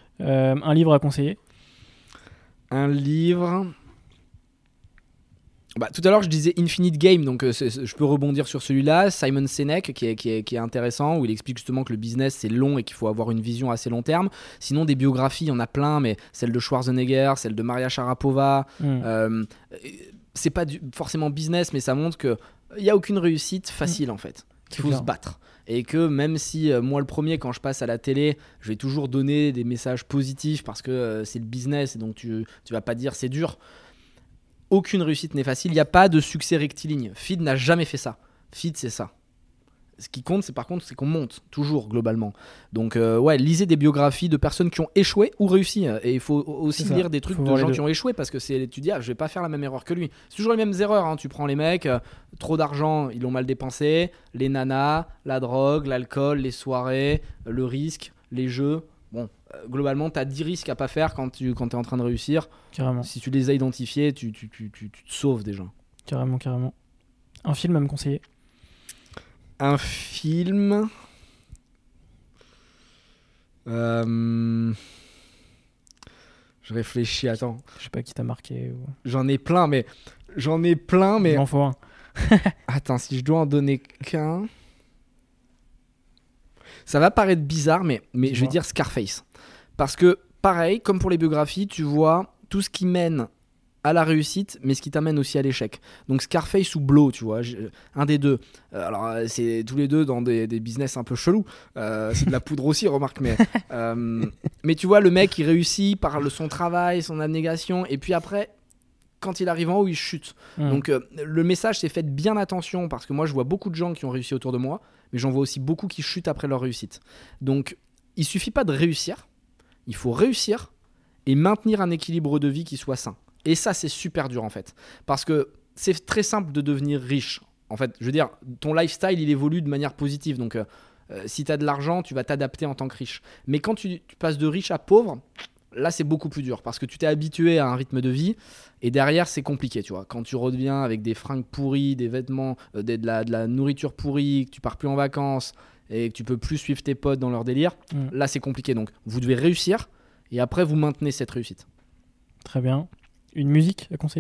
Un livre à conseiller? Un livre... Tout à l'heure, je disais Infinite Game, donc je peux rebondir sur celui-là. Simon Sinek, qui est intéressant, où il explique justement que le business, c'est long et qu'il faut avoir une vision assez long terme. Sinon, des biographies, il y en a plein, mais celle de Schwarzenegger, celle de Maria Sharapova, c'est pas forcément business, mais ça montre qu'il n'y a aucune réussite facile, en fait. Il faut se battre. Et que même si moi, le premier, quand je passe à la télé, je vais toujours donner des messages positifs parce que c'est le business, et donc tu vas pas dire c'est dur. Aucune réussite n'est facile, il n'y a pas de succès rectiligne. Feed n'a jamais fait ça. Feed, c'est ça. Ce qui compte, c'est qu'on monte, toujours, globalement. Donc, lisez des biographies de personnes qui ont échoué ou réussi. Et il faut aussi lire des trucs de gens qui ont échoué, parce que tu dis, je vais pas faire la même erreur que lui. C'est toujours les mêmes erreurs, hein. Tu prends les mecs, trop d'argent, ils l'ont mal dépensé, les nanas, la drogue, l'alcool, les soirées, le risque, les jeux. Bon, globalement, tu as 10 risques à pas faire quand tu es en train de réussir. Carrément. Si tu les as identifiés, tu te sauves déjà. Carrément. Un film à me conseiller? Un film... Je réfléchis, attends. Je sais pas qui t'a marqué. Ou... J'en ai plein, mais... Il m'en faut un. Attends, si je dois en donner qu'un... Ça va paraître bizarre, mais je vais dire Scarface. Parce que, pareil, comme pour les biographies, tu vois tout ce qui mène à la réussite, mais ce qui t'amène aussi à l'échec. Donc Scarface ou Blow, tu vois, un des deux. Alors, c'est tous les deux dans des business un peu chelous. C'est de la poudre aussi, remarque. Mais tu vois, le mec, il réussit par son travail, son abnégation, et puis après... Quand il arrive en haut, il chute. Donc le message, c'est faites bien attention, parce que moi je vois beaucoup de gens qui ont réussi autour de moi, mais j'en vois aussi beaucoup qui chutent après leur réussite. Donc il suffit pas de réussir, il faut réussir et maintenir un équilibre de vie qui soit sain. Et ça, c'est super dur en fait, parce que c'est très simple de devenir riche. En fait, je veux dire, ton lifestyle, il évolue de manière positive. Donc si tu as de l'argent, tu vas t'adapter en tant que riche. Mais quand tu passes de riche à pauvre, là, c'est beaucoup plus dur parce que tu t'es habitué à un rythme de vie et derrière, c'est compliqué, tu vois. Quand tu reviens avec des fringues pourries, des vêtements, de la nourriture pourrie, que tu pars plus en vacances et que tu peux plus suivre tes potes dans leur délire, là, c'est compliqué. Donc, vous devez réussir et après, vous maintenez cette réussite. Très bien. Une musique à conseiller ?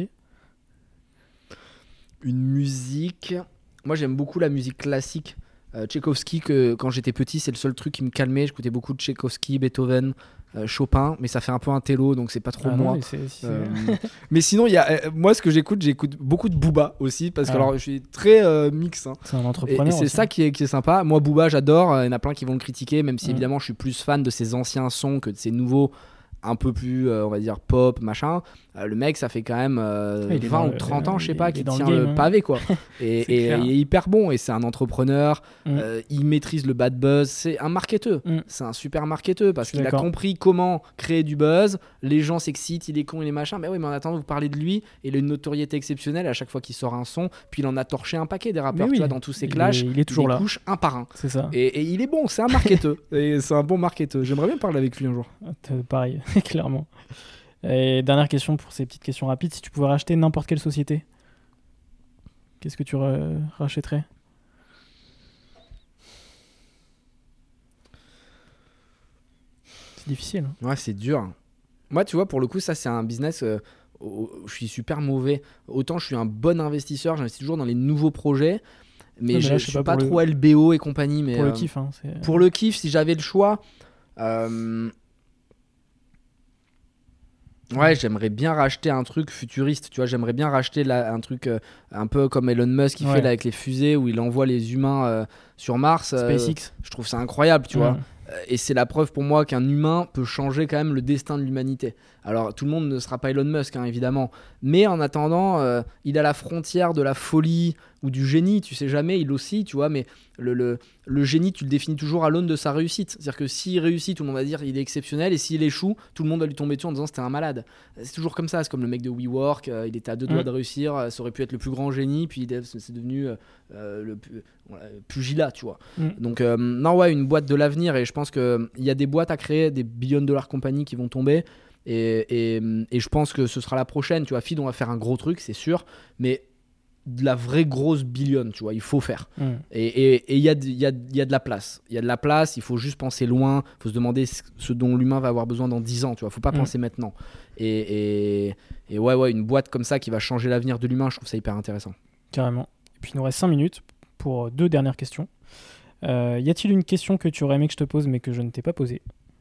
Une musique... Moi, j'aime beaucoup la musique classique. Tchaïkovski, que quand j'étais petit, c'est le seul truc qui me calmait. J'écoutais beaucoup de Tchaïkovski, Beethoven, Chopin, mais ça fait un peu un télo, donc c'est pas trop moi. Mais sinon, moi, ce que j'écoute beaucoup de Booba aussi, parce que alors, je suis très mix. Hein. C'est un entrepreneur. Et c'est ça qui est sympa. Moi, Booba, j'adore. Il y en a plein qui vont le critiquer, même si évidemment, je suis plus fan de ses anciens sons que de ses nouveaux, un peu plus, on va dire, pop, machin. Le mec, ça fait quand même 20 ou 30 ans, je sais pas, qui tient le pavé, quoi. et il est hyper bon, et c'est un entrepreneur. Il maîtrise le bad buzz. C'est un marketeur. C'est un super marketeur, parce qu'il a compris comment créer du buzz. Les gens s'excitent, il est con, il est machin. Mais oui, mais en attendant, vous parlez de lui, et il a une notoriété exceptionnelle à chaque fois qu'il sort un son. Puis il en a torché un paquet des rappeurs, tu vois, dans tous ses clashs. Il est toujours là. Couche un par un. C'est ça. Et il est bon, c'est un marketeur. Et c'est un bon marketeur. J'aimerais bien parler avec lui un jour. Pareil, clairement. Et dernière question pour ces petites questions rapides. Si tu pouvais racheter n'importe quelle société, qu'est-ce que tu rachèterais ? C'est difficile. Ouais, c'est dur. Moi, tu vois, pour le coup, ça, c'est un business où je suis super mauvais. Autant je suis un bon investisseur, j'investis toujours dans les nouveaux projets, mais je suis pas trop LBO et compagnie. Mais, pour le kiff. Hein, pour le kiff, si j'avais le choix... Ouais, j'aimerais bien racheter un truc futuriste, tu vois, j'aimerais bien racheter un truc un peu comme Elon Musk qui fait là avec les fusées où il envoie les humains sur Mars. SpaceX. Je trouve ça incroyable, tu vois. Et c'est la preuve pour moi qu'un humain peut changer quand même le destin de l'humanité. Alors tout le monde ne sera pas Elon Musk, hein, évidemment, mais en attendant, il a la frontière de la folie ou du génie, tu sais jamais, il aussi, tu vois, mais le génie, tu le définis toujours à l'aune de sa réussite. C'est-à-dire que s'il réussit, tout le monde va dire il est exceptionnel, et s'il échoue, tout le monde va lui tomber dessus en disant c'était un malade. C'est toujours comme ça, c'est comme le mec de WeWork, il était à 2 doigts de réussir, ça aurait pu être le plus grand génie, puis c'est devenu le pugilat, tu vois. Donc non, ouais, une boîte de l'avenir, et je pense qu'il y a des boîtes à créer, des billion dollar compagnies qui vont tomber, et je pense que ce sera la prochaine, tu vois. Feed, on va faire un gros truc, c'est sûr, mais de la vraie grosse billion, tu vois, il faut faire. Et il y a de la place. Il y a de la place, il faut juste penser loin, il faut se demander ce dont l'humain va avoir besoin dans 10 ans, tu vois, faut pas penser maintenant. Et ouais, une boîte comme ça qui va changer l'avenir de l'humain, je trouve ça hyper intéressant. Carrément. Et puis il nous reste 5 minutes pour 2 dernières questions. Y a-t-il une question que tu aurais aimé que je te pose mais que je ne t'ai pas posée ?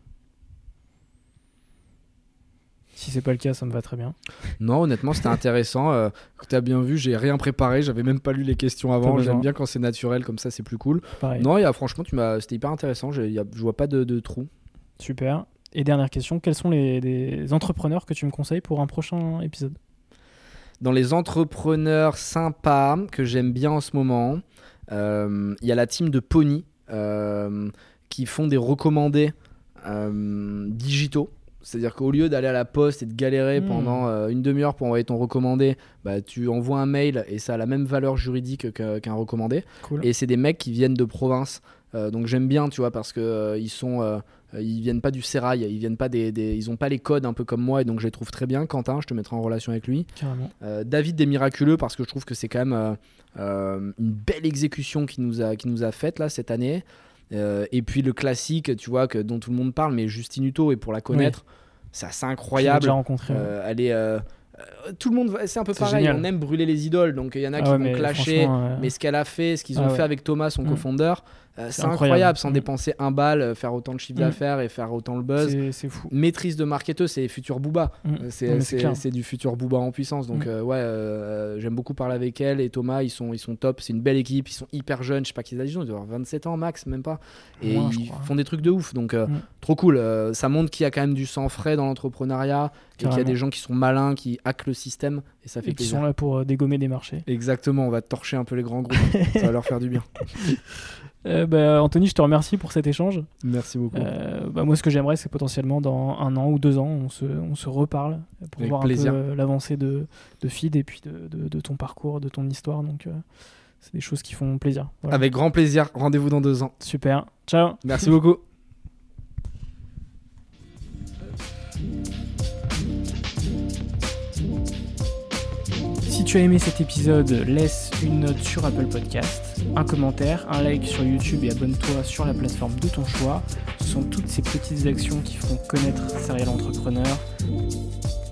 Si c'est pas le cas, ça me va très bien. Non, honnêtement, c'était intéressant. Tu as bien vu, j'ai rien préparé, j'avais même pas lu les questions avant. J'aime bien quand c'est naturel, comme ça, c'est plus cool. Pareil. Non, franchement, c'était hyper intéressant. Je vois pas de trou. Super. Et dernière question, quels sont les entrepreneurs que tu me conseilles pour un prochain épisode ? Dans les entrepreneurs sympas que j'aime bien en ce moment, il y a la team de Pony qui font des recommandés digitaux. C'est-à-dire qu'au lieu d'aller à la poste et de galérer pendant une demi-heure pour envoyer ton recommandé, bah, tu envoies un mail et ça a la même valeur juridique qu'un recommandé. Cool. Et c'est des mecs qui viennent de province. Donc j'aime bien, tu vois, parce que ils viennent pas du sérail, ils viennent pas ils ont pas les codes un peu comme moi, et donc je les trouve très bien. Quentin, je te mettrai en relation avec lui. Carrément. David des Miraculeux, parce que je trouve que c'est quand même une belle exécution qu'il nous a faite là cette année. Et puis le classique, tu vois, dont tout le monde parle, mais Justine Hutto, et pour la connaître, c'est assez incroyable. Je l'ai déjà rencontré. Elle est tout le monde, c'est un peu pareil, génial. On aime brûler les idoles, donc il y en a qui vont clasher, mais ce qu'elle a fait, ce qu'ils ont fait avec Thomas, son cofondeur, c'est incroyable, sans dépenser un bal, faire autant de chiffre d'affaires et faire autant le buzz. C'est fou. Maîtrise de marketeuse, c'est futur Booba. C'est du futur Booba en puissance. Donc j'aime beaucoup parler avec elle et Thomas, ils sont top. C'est une belle équipe, ils sont hyper jeunes. Je sais pas qu'ils ont, ils doivent avoir 27 ans max, même pas. Et ils font des trucs de ouf. Donc trop cool. Ça montre qu'il y a quand même du sang frais dans l'entrepreneuriat et qu'il y a des gens qui sont malins, qui hackent le système. Et ça fait plaisir. Qui sont là pour dégommer des marchés. Exactement, on va torcher un peu les grands groupes. Ça va leur faire du bien. Anthony, je te remercie pour cet échange. Merci beaucoup. Moi, ce que j'aimerais, c'est potentiellement dans 1 an ou 2 ans, on se reparle pour avec voir plaisir. un peu l'avancée de Feed et puis de ton parcours, de ton histoire. Donc, c'est des choses qui font plaisir. Voilà. Avec grand plaisir. Rendez-vous dans 2 ans. Super. Ciao. Merci beaucoup. Si tu as aimé cet épisode, laisse une note sur Apple Podcast, un commentaire, un like sur YouTube et abonne-toi sur la plateforme de ton choix. Ce sont toutes ces petites actions qui font connaître Serial Entrepreneur.